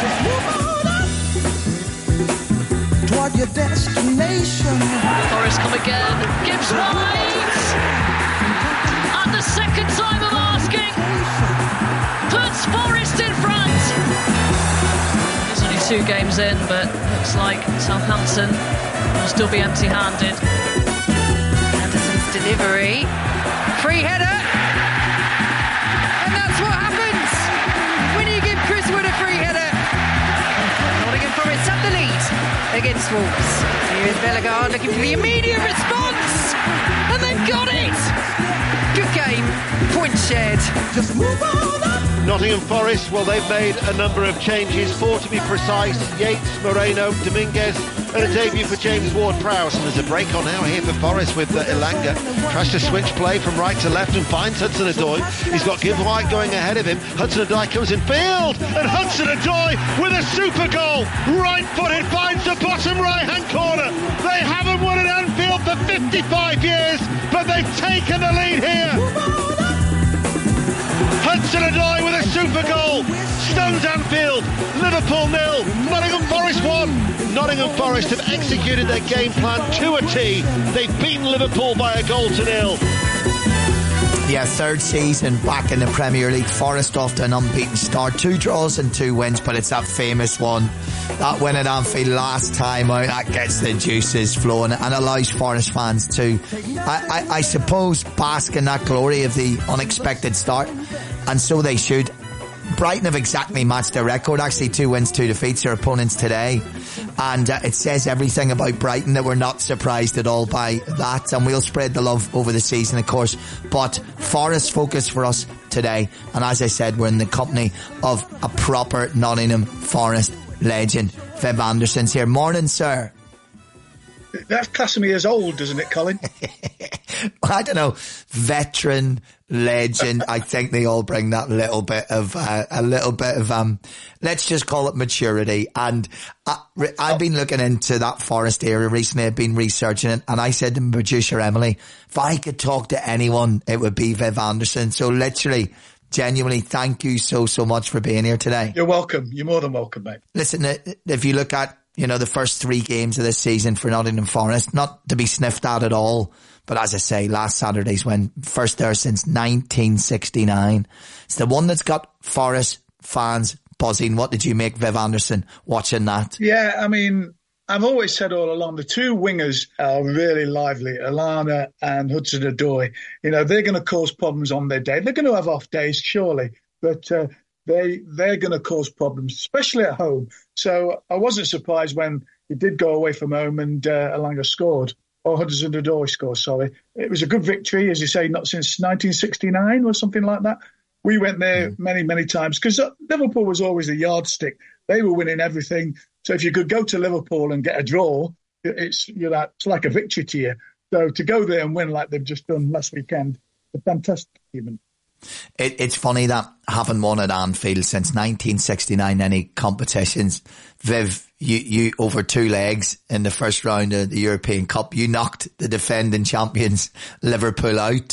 Toward your destination. Forrest come again. Gibbs wide. And the second time of asking puts Forrest in front. There's only 2 games in, but looks like Southampton will still be empty-handed. Anderson's delivery. Free header. And that's what happens when you give Chris Wood a free header. Nottingham Forest up the lead against Wolves. Here is Bellegarde looking for the immediate response, and they've got it. Good game, points shared. Just move on up. Nottingham Forest, well, they've made a number of changes, 4 to be precise. Yates, Moreno, Dominguez, and a debut for James Ward-Prowse. And there's a break on now here for Forest with Elanga. Tries to switch play from right to left and finds Hudson-Odoi. He's got Gibbs White going ahead of him. Hudson-Odoi comes in field, and Hudson-Odoi with a super goal. Right-footed, finds the bottom right-hand corner. They haven't won at Anfield for 55 years, but they've taken the lead here. Hudson-Odoi with a super goal. Stuns Anfield. Liverpool 0. Nottingham Forest 1. Nottingham Forest have executed their game plan to a T. They've beaten Liverpool by a goal to 0. Yeah, third season back in the Premier League. Forest off to an unbeaten start. 2 draws and 2 wins, but it's that famous one. That win at Anfield last time out, that gets the juices flowing and allows Forest fans to, I suppose, bask in that glory of the unexpected start. And so they should. Brighton have exactly matched their record. Actually, 2 wins, 2 defeats, their opponents today. And it says everything about Brighton that we're not surprised at all by that. And we'll spread the love over the season, of course. But Forest focus for us today. And as I said, we're in the company of a proper Nottingham Forest legend. Viv Anderson's here. Morning, sir. That class me as old, doesn't it, Colin? I don't know. Veteran, legend. I think they all bring that little bit of, let's just call it maturity. And I've been looking into that Forest era recently. I've been researching it, and I said to my producer Emily, if I could talk to anyone, it would be Viv Anderson. So literally, genuinely, thank you so much for being here today. You're welcome. You're more than welcome, mate. Listen, if you look at, the first 3 games of this season for Nottingham Forest, not to be sniffed at all, but as I say, last Saturday's win, first there since 1969. It's the one that's got Forest fans buzzing. What did you make, Viv Anderson, watching that? Yeah, I mean, I've always said all along, the 2 wingers are really lively, Alana and Hudson-Odoi. They're going to cause problems on their day. They're going to have off days, surely, but they're going to cause problems, especially at home. So I wasn't surprised when he did go away from home and Alanga scored, or Hudson-Odoi scored, sorry. It was a good victory, as you say, not since 1969 or something like that. We went there many, many times because Liverpool was always the yardstick. They were winning everything. So if you could go to Liverpool and get a draw, it's like a victory to you. So to go there and win like they've just done last weekend, a fantastic achievement. It's funny that having won at Anfield since 1969 any competitions, Viv, you over 2 legs in the first round of the European Cup, you knocked the defending champions Liverpool out,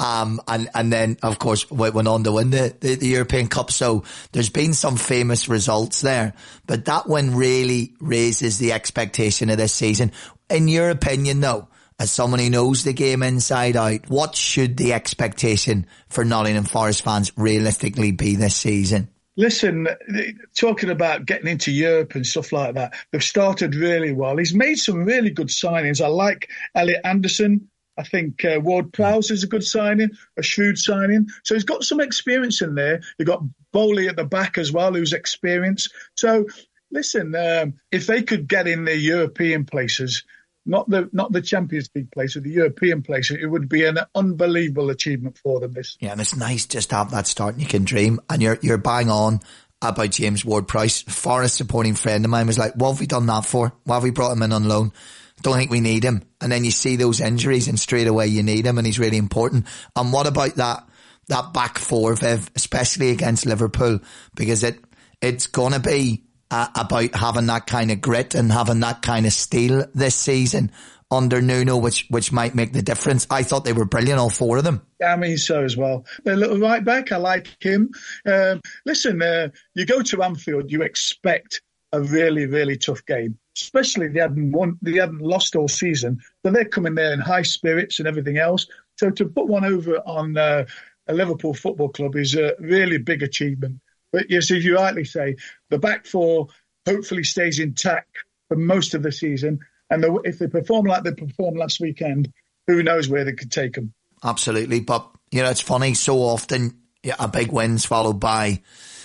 and then of course went on to win the European Cup. So there's been some famous results there, but that one really raises the expectation of this season. In your opinion, though, as someone who knows the game inside out, what should the expectation for Nottingham Forest fans realistically be this season? Listen, talking about getting into Europe and stuff like that, they've started really well. He's made some really good signings. I like Elliot Anderson. I think Ward-Prowse is a good signing, a shrewd signing. So he's got some experience in there. You've got Bowley at the back as well, who's experienced. So listen, if they could get in the European places, not the Champions League place, or the European place, it would be an unbelievable achievement for them. Yeah, and it's nice just to have that start and you can dream. And you're bang on about James Ward-Prowse. Forest supporting friend of mine was like, what have we done that for? Why have we brought him in on loan? Don't think we need him. And then you see those injuries and straight away you need him, and he's really important. And what about that back 4, Viv, especially against Liverpool? Because it's gonna be about having that kind of grit and having that kind of steel this season under Nuno, which might make the difference. I thought they were brilliant, all 4 of them. I mean, so as well. The little right back, I like him. Listen, you go to Anfield, you expect a really, really tough game. Especially they hadn't lost all season, so they're coming there in high spirits and everything else. So to put one over on a Liverpool Football Club is a really big achievement. But yes, as you rightly say, the back 4 hopefully stays intact for most of the season. And if they perform like they performed last weekend, who knows where they could take them. Absolutely. But, it's funny, so often a big win's followed by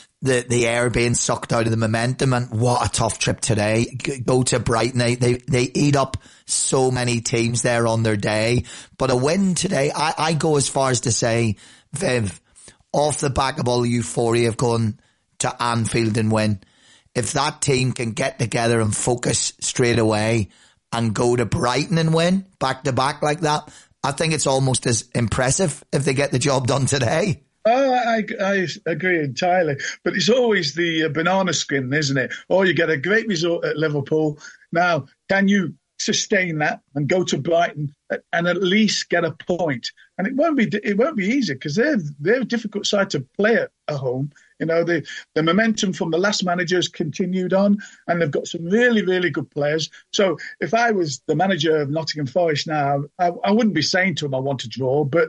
the air being sucked out of the momentum. And what a tough trip today. Go to Brighton. They eat up so many teams there on their day. But a win today, I go as far as to say, Viv, off the back of all the euphoria of going to Anfield and win, if that team can get together and focus straight away and go to Brighton and win back to back like that, I think it's almost as impressive if they get the job done today. I agree entirely. But it's always the banana skin, isn't it? Or you get a great result at Liverpool. Now, can you sustain that and go to Brighton and at least get a point? And it won't be easy because they're a difficult side to play at home. The momentum from the last manager has continued on, and they've got some really, really good players. So if I was the manager of Nottingham Forest now, I wouldn't be saying to them I want to draw, but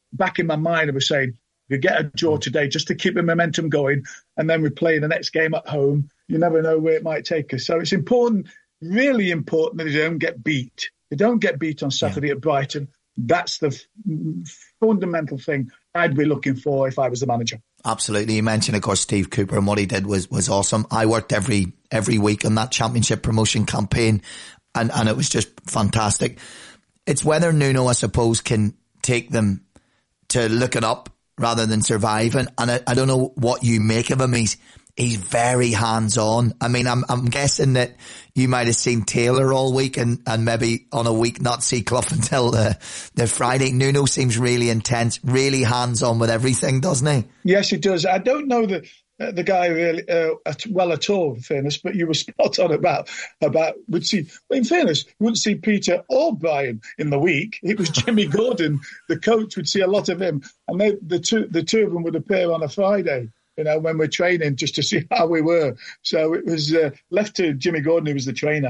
back in my mind, I was saying, you get a draw today just to keep the momentum going, and then we play the next game at home. You never know where it might take us. So it's important, really important, that they don't get beat. They don't get beat on Saturday at Brighton. That's the fundamental thing I'd be looking for if I was the manager. Absolutely. You mentioned, of course, Steve Cooper, and what he did was awesome. I worked every week on that Championship promotion campaign, and it was just fantastic. It's whether Nuno, I suppose, can take them to looking up rather than surviving. And I don't know what you make of him. He's very hands-on. I mean, I'm guessing that you might have seen Taylor all week and maybe on a week not see Clough until the Friday. Nuno seems really intense, really hands-on with everything, doesn't he? Yes, he does. I don't know the guy really well at all, in fairness, but you were spot on about we'd see. In fairness, we wouldn't see Peter or Brian in the week. It was Jimmy Gordon, the coach. Would see a lot of him, and the two of them would appear on a Friday, when we're training, just to see how we were. So it was left to Jimmy Gordon, who was the trainer.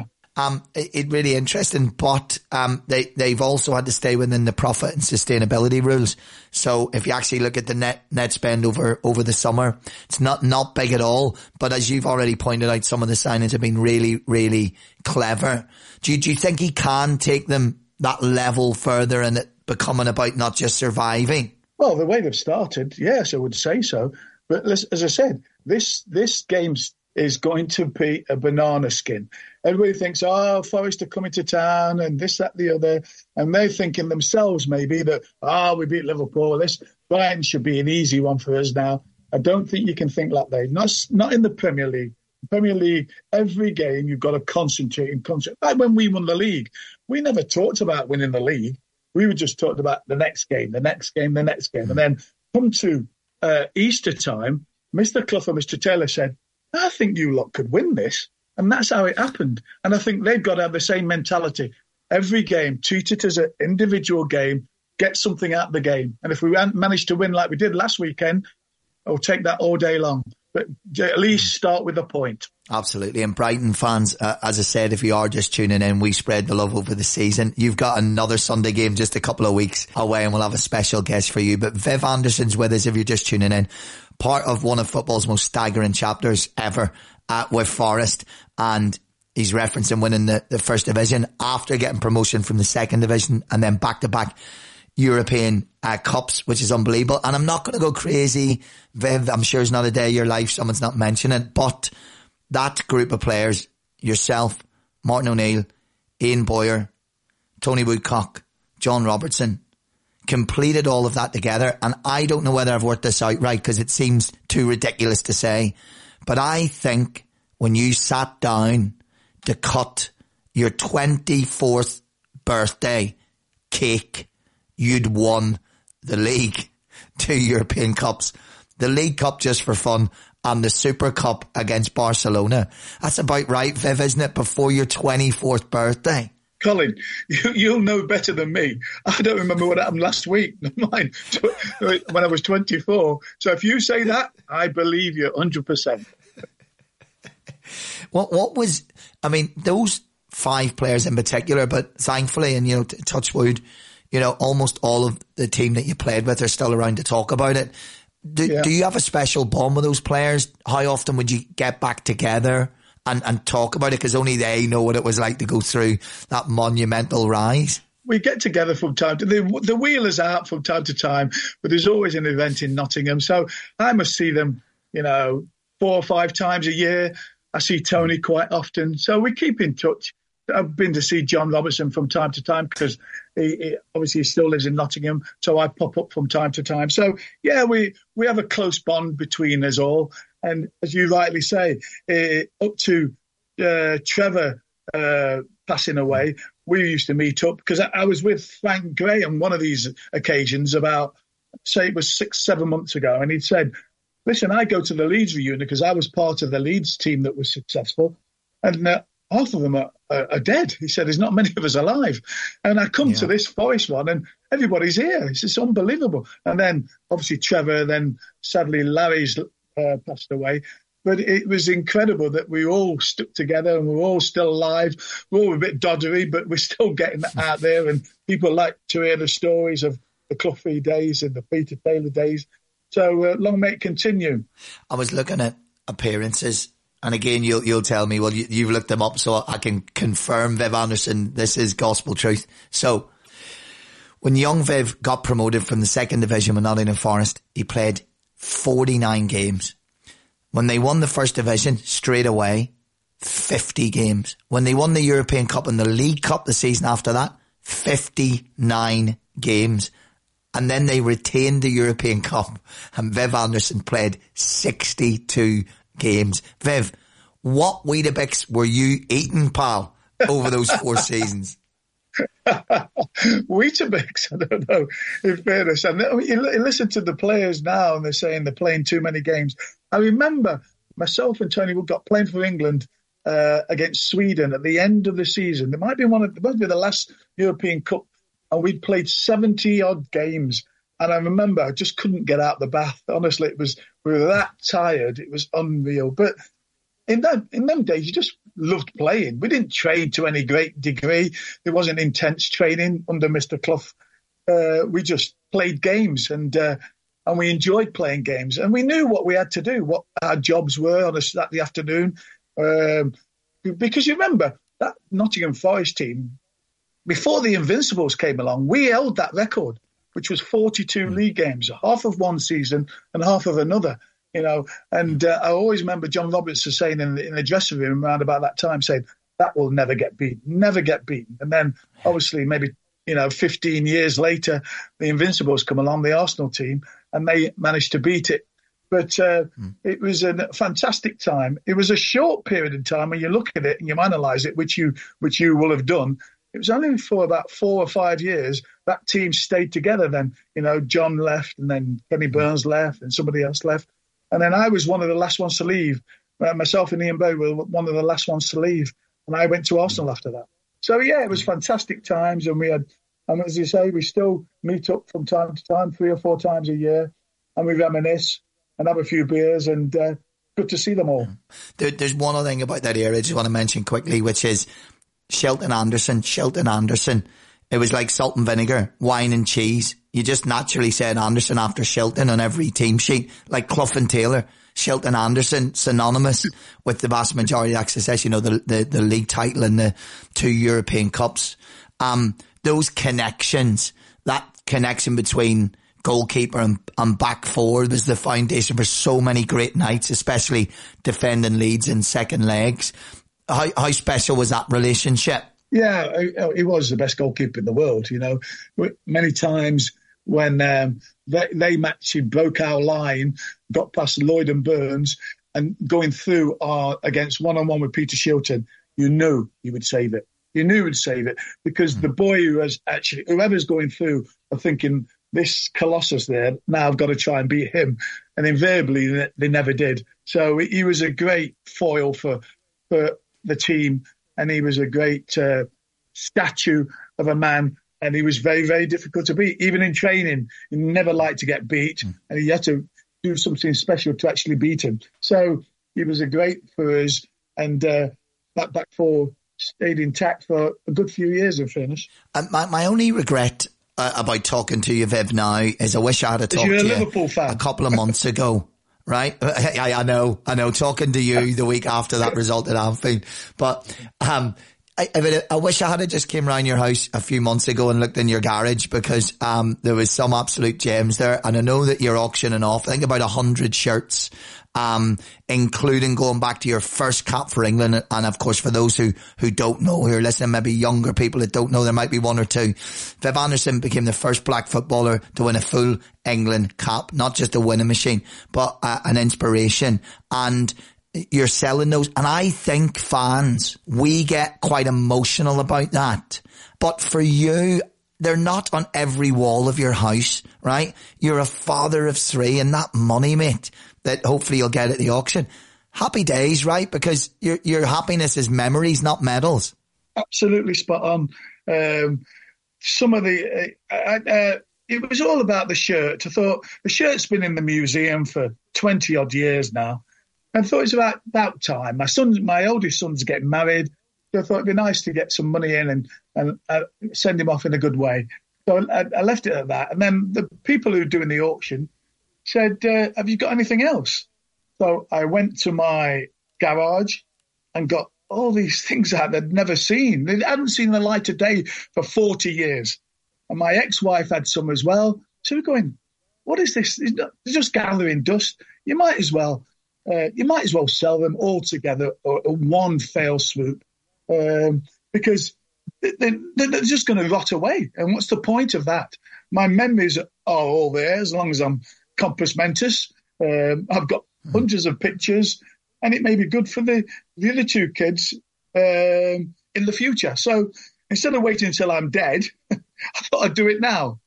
It really interesting, but they've also had to stay within the profit and sustainability rules. So if you actually look at the net spend over the summer, it's not big at all. But as you've already pointed out, some of the signings have been really, really clever. Do you think he can take them that level further and it becoming about not just surviving? Well, the way they've started, yes, I would say so. But as I said, this game is going to be a banana skin. Everybody thinks, Forest are coming to town and this, that, the other. And they're thinking themselves maybe that, we beat Liverpool. This Brighton should be an easy one for us now. I don't think you can think like that. Not in the Premier League. Premier League, every game you've got to concentrate. Like when we won the league, we never talked about winning the league. We were just talking about the next game. And then come to Easter time, Mr. Clough and Mr. Taylor said, I think you lot could win this. And that's how it happened. And I think they've got to have the same mentality. Every game, treat it as an individual game, get something out of the game. And if we managed to win like we did last weekend, I'll take that all day long. But at least start with a point. Absolutely. And Brighton fans, as I said, if you are just tuning in, we spread the love over the season. You've got another Sunday game just a couple of weeks away and we'll have a special guest for you. But Viv Anderson's with us if you're just tuning in. Part of one of football's most staggering chapters ever with Forest. And he's referencing winning the first division after getting promotion from the second division and then back-to-back European Cups, which is unbelievable. And I'm not going to go crazy, Viv. I'm sure it's not a day of your life someone's not mentioning it. But that group of players, yourself, Martin O'Neill, Ian Boyer, Tony Woodcock, John Robertson, completed all of that together. And I don't know whether I've worked this out right because it seems too ridiculous to say. But I think when you sat down to cut your 24th birthday cake, you'd won the league, 2 European Cups, the League Cup just for fun, and the Super Cup against Barcelona. That's about right, Viv, isn't it? Before your 24th birthday. Colin, you'll know better than me. I don't remember what happened last week. Mine, when I was 24. So if you say that, I believe you 100%. What was, I mean, those 5 players in particular, but thankfully, and touch wood, almost all of the team that you played with are still around to talk about it. Do you have a special bond with those players? How often would you get back together and talk about it? Because only they know what it was like to go through that monumental rise. We get together from time to the wheel is out from time to time, but there's always an event in Nottingham. So I must see them, 4 or 5 times a year. I see Tony quite often. So we keep in touch. I've been to see John Robertson from time to time because he obviously still lives in Nottingham. So I pop up from time to time. So, yeah, we have a close bond between us all. And as you rightly say, up to Trevor passing away, we used to meet up because I was with Frank Gray on one of these occasions about, say it was 6-7 months ago. And he'd said, listen, I go to the Leeds reunion because I was part of the Leeds team that was successful. And half of them are dead. He said, there's not many of us alive. And I come to this Forest one and everybody's here. It's just unbelievable. And then obviously Trevor, then sadly Larry's passed away. But it was incredible that we all stuck together and we're all still alive. We're all a bit doddery, but we're still getting out there. And people like to hear the stories of the Cloughy days and the Peter Taylor days. So long may it continue. I was looking at appearances, and again, you'll tell me, well, you've looked them up, so I can confirm, Viv Anderson, this is gospel truth. So when young Viv got promoted from the second division with Nottingham Forest, he played 49 games. When they won the first division, straight away, 50 games. When they won the European Cup and the League Cup the season after that, 59 games. And then they retained the European Cup, and Viv Anderson played 62 games. Viv, what Weetabix were you eating, pal, over those 4 seasons? Weetabix, I don't know, in fairness. And you listen to the players now, and they're saying they're playing too many games. I remember myself and Tony Wood got playing for England against Sweden at the end of the season. It might be the last European Cup, and we'd played 70-odd games. And I remember I just couldn't get out the bath. Honestly, we were that tired. It was unreal. But in them days, you just loved playing. We didn't train to any great degree. There wasn't intense training under Mr. Clough. We just played games, and we enjoyed playing games. And we knew what we had to do, what our jobs were on a Saturday afternoon. Because you remember, that Nottingham Forest team, before the Invincibles came along, we held that record, which was 42 league games, half of one season and half of another. And I always remember John Robertson saying in the dressing room around about that time, saying, that will never get beaten. And then obviously maybe, 15 years later, the Invincibles come along, the Arsenal team, and they managed to beat it. But it was a fantastic time. It was a short period of time when you look at it and you analyse it, which you will have done. It was only for about 4 or 5 years that team stayed together. Then, John left, and then Kenny Burns left, and somebody else left. And then I was one of the last ones to leave. Myself and Ian Bow were one of the last ones to leave. And I went to Arsenal after that. So, yeah, it was fantastic times. And and as you say, we still meet up from time to time, 3 or 4 times a year. And we reminisce and have a few beers, and good to see them all. There's one other thing about that era I just want to mention quickly, which is Shelton Anderson. It was like salt and vinegar, wine and cheese. You just naturally said Anderson after Shelton on every team sheet, like Clough and Taylor. Shelton Anderson, synonymous with the vast majority of success, the league title and the 2 European Cups. Those connections, that connection between goalkeeper and back four was the foundation for so many great nights, especially defending leads in second legs. How special was that relationship? Yeah, he was the best goalkeeper in the world. Many times when they actually broke our line, got past Lloyd and Burns, and going through against one-on-one with Peter Shilton, you knew he would save it. You knew he would save it, because the boy whoever's going through are thinking, this Colossus there, now I've got to try and beat him. And invariably, they never did. So he was a great foil for the team, and he was a great statue of a man, and he was very, very difficult to beat. Even in training, he never liked to get beat, and he had to do something special to actually beat him. So he was a great for us, and that back four stayed intact for a good few years, in fairness. My only regret about talking to you, Viv, now is I wish I had talked to you Liverpool fan. A couple of months ago. Right? I know, talking to you the week after that result at Anfield. But, I wish I had just came round your house a few months ago and looked in your garage, because, there was some absolute gems there. And I know that you're auctioning off, I think, about 100 shirts, including going back to your first cap for England. And of course, for those who don't know, who are listening, maybe younger people that don't know, there might be one or two. Viv Anderson became the first black footballer to win a full England cap, not just a winning machine, but an inspiration. And you're selling those. And I think fans, we get quite emotional about that. But for you, they're not on every wall of your house, right? You're a father of 3, and that money, mate, that hopefully you'll get at the auction. Happy days, right? Because your happiness is memories, not medals. Absolutely spot on. Some of the, it was all about the shirt. I thought the shirt's been in the museum for 20 odd years now. I thought it's about time. My oldest son's getting married. So I thought it'd be nice to get some money in and send him off in a good way. So I left it at that. And then the people who were doing the auction said, have you got anything else? So I went to my garage and got all these things out they'd never seen. They hadn't seen the light of day for 40 years. And my ex-wife had some as well. So we're going, what is this? They're just gathering dust. You might as well sell them all together or one fell swoop, because they're just going to rot away. And what's the point of that? My memories are all there as long as I'm compos mentis. I've got hundreds of pictures, and it may be good for the other two kids in the future. So instead of waiting until I'm dead, I thought I'd do it now.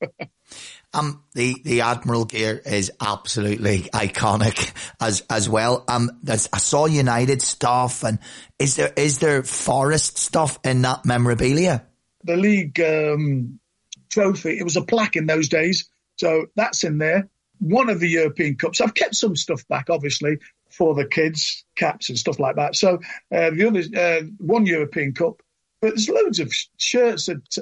The Admiral gear is absolutely iconic as well. I saw United stuff, and is there Forest stuff in that memorabilia? The league trophy, it was a plaque in those days, so that's in there. One of the European Cups. I've kept some stuff back, obviously, for the kids, caps and stuff like that. So the other one European Cup, but there's loads of shirts that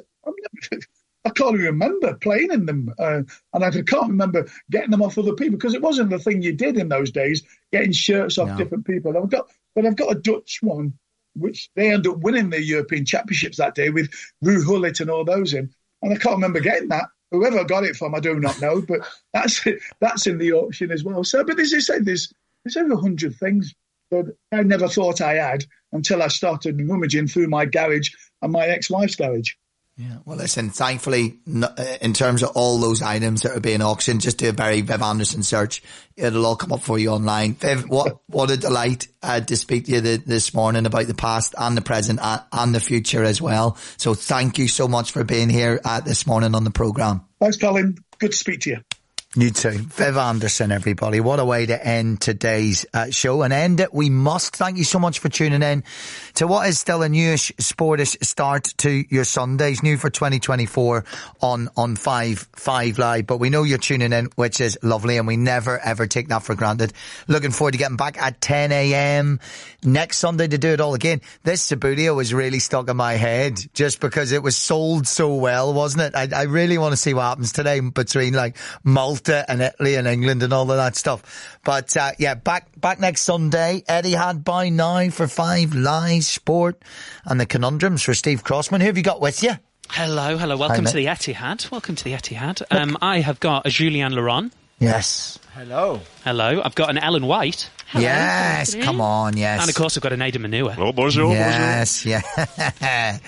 I can't even remember playing in them, and I can't remember getting them off other people, because it wasn't the thing you did in those days, getting shirts off different people. I've got a Dutch one, which they ended up winning the European Championships that day with Ruud Gullit and all those in, and I can't remember getting that. Whoever I got it from, I do not know, but that's in the auction as well. So, but as I said, there's over 100 things that I never thought I had until I started rummaging through my garage and my ex-wife's garage. Yeah, well, listen, thankfully, in terms of all those items that are being auctioned, just do a very Viv Anderson search. It'll all come up for you online. Viv, what a delight to speak to you this morning about the past and the present and the future as well. So thank you so much for being here this morning on the programme. Thanks, Colin. Good to speak to you. You too. Viv Anderson, everybody. What a way to end today's show, and end it we must. Thank you so much for tuning in to what is still a newish, sportish start to your Sundays, new for 2024 on 5 Live. But we know you're tuning in, which is lovely, and we never ever take that for granted. Looking forward to getting back at 10 a.m. next Sunday to do it all again. This Subbuteo was really stuck in my head just because it was sold so well, wasn't it? I really want to see what happens today between like Malta and Italy and England and all of that stuff. But yeah, back next Sunday. Etihad by now for 5 Live Sport, and the conundrums for Steve Crossman. Who have you got with you? Hello. Welcome to the Etihad. I have got a Julian Laurent. Yes. Hello. I've got an Ellen White. Hello. Yes, come on, yes. And of course I've got an Ada Manua. Oh, bonjour. Yes, yeah.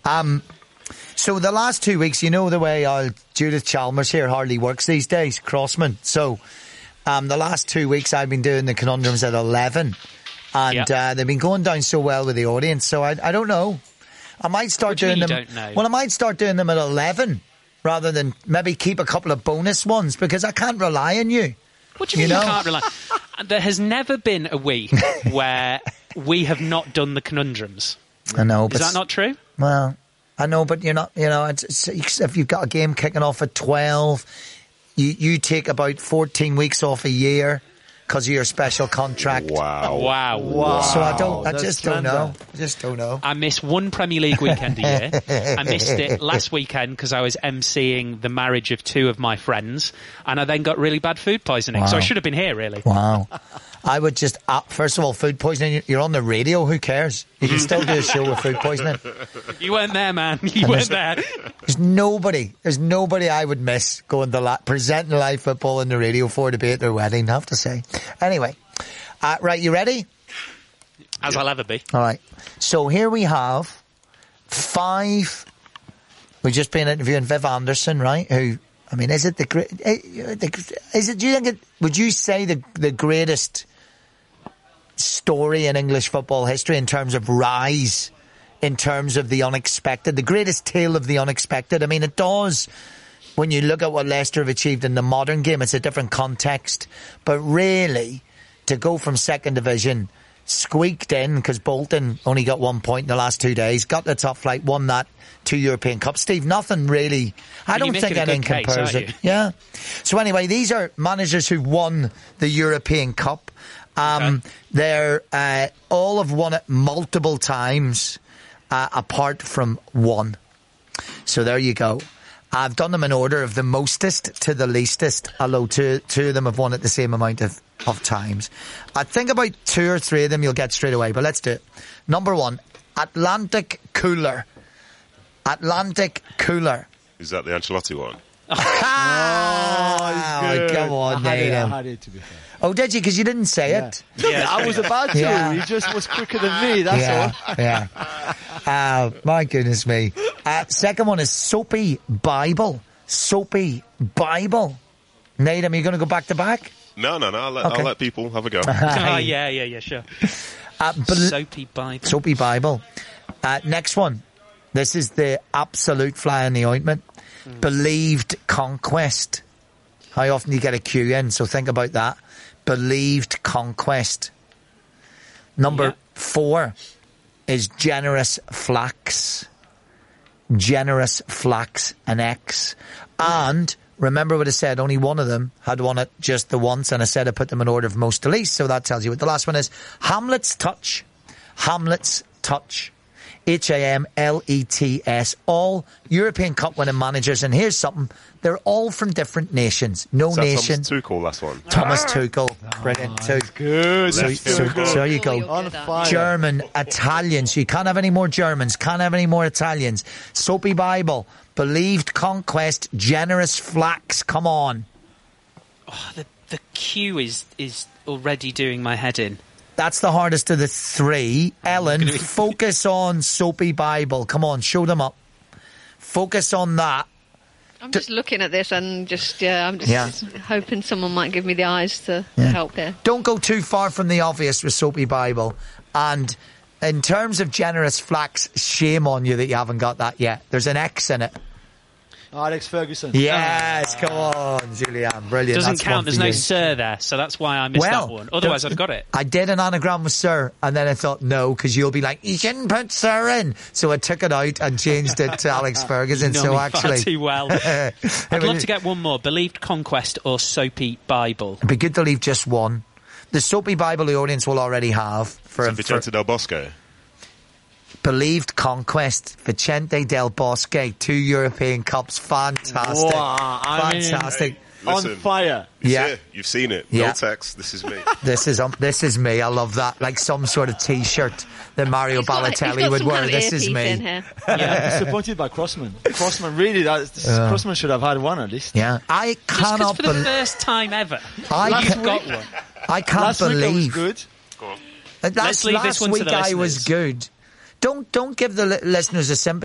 So the last 2 weeks, you know the way Judith Chalmers here hardly works these days, Crossman. So the last 2 weeks I've been doing the conundrums at 11, and they've been going down so well with the audience. So I don't know. I might start doing them. Don't know? Well, I might start doing them at 11 rather than maybe keep a couple of bonus ones, because I can't rely on you. What do you mean you can't rely? There has never been a week where we have not done the conundrums. I know, but is that not true? Well, I know, but you're not, if you've got a game kicking off at 12, you take about 14 weeks off a year because of your special contract. Wow. So I just don't know. I miss one Premier League weekend a year. I missed it last weekend because I was emceeing the marriage of 2 of my friends, and I then got really bad food poisoning. Wow. So I should have been here, really. Wow. I would just, first of all, food poisoning, you're on the radio, who cares? You can still do a show with food poisoning. You weren't there, man. You weren't there. There's nobody I would miss going to presenting live football on the radio for to be at their wedding, I have to say. Anyway, right, you ready? As I'll ever be. All right. So here we have 5. We've just been interviewing Viv Anderson, right? Who, I mean, is it the great? Is it? Do you think would you say the greatest story in English football history in terms of rise, in terms of the unexpected, the greatest tale of the unexpected? I mean, it does. When you look at what Leicester have achieved in the modern game, it's a different context. But really, to go from second division, squeaked in because Bolton only got 1 point in the last 2 days, got the top flight, won that 2 European Cups. Steve, nothing really. I don't think anything compares it. Yeah. So anyway, these are managers who won the European Cup. They're all have won it multiple times, apart from one. So there you go. I've done them in order of the mostest to the leastest, although two of them have won at the same amount of times. I think about 2 or 3 of them you'll get straight away, but let's do it. Number 1, Atlantic Cooler. Atlantic Cooler. Is that the Ancelotti one? Come on, Nathan. I had it, to be fair. Oh, did you? Because you didn't say it. Yeah, I was about to. Yeah. He just was quicker than me, that's all. Yeah. My goodness me. Second one is Soapy Bible. Soapy Bible. Nathan, are you going to go back to back? No. I'll let people have a go. Yeah, sure. Soapy Bible. Soapy Bible. Next one. This is the absolute fly in the ointment. Believed Conquest. How often do you get a Q in? So think about that. Believed Conquest. Number 4 is Generous Flax. Generous Flax, an X. And remember what I said, only one of them had won it just the once, and I said I put them in order of most to least, so that tells you what the last one is. Hamlet's Touch. Hamlet's Touch. Hamlets, all European Cup winning managers, and here's something, they're all from different nations. No nation. Thomas Tuchel, last one. Thomas Tuchel, brilliant too. Good. So there you go. On fire. German, Italian, so you can't have any more Germans, can't have any more Italians. Soapy Bible, Believed Conquest, Generous Flax, come on. Oh, the Q is already doing my head in. That's the hardest of the 3. Ellen, focus on Soapy Bible. Come on, show them up. Focus on that. I'm just looking at this and I'm just hoping someone might give me the eyes to help here. Don't go too far from the obvious with Soapy Bible. And in terms of Generous Flax, shame on you that you haven't got that yet. There's an X in it. Alex Ferguson. Yes, come on, Julian. Brilliant. Doesn't That's count. There's no you. Sir there, so that's why I missed that one. Otherwise, I'd have got it. I did an anagram with Sir, and then I thought, no, because you'll be like, you shouldn't put Sir in. So I took it out and changed it to Alex Ferguson. You know so me actually, far too well. I'd love to get one more. Believed Conquest or Soapy Bible. It'd be good to leave just one. The Soapy Bible the audience will already have. For Vicente Del Bosque. Believed Conquest, Vicente Del Bosque, 2 European Cups, fantastic. Wow, fantastic. Listen, on fire. You've seen it. Yeah. No text. This is me. This is me. I love that. Like some sort of T-shirt that Mario Balotelli would wear. This is me. I'm disappointed by Crossman. Crossman really. Crossman should have had one at least. Yeah, I cannot believe. For the first time ever, you've got one. I can't believe. Week I was good. Let's leave this one to the listeners. I was good. Don't give the listeners a sympathy.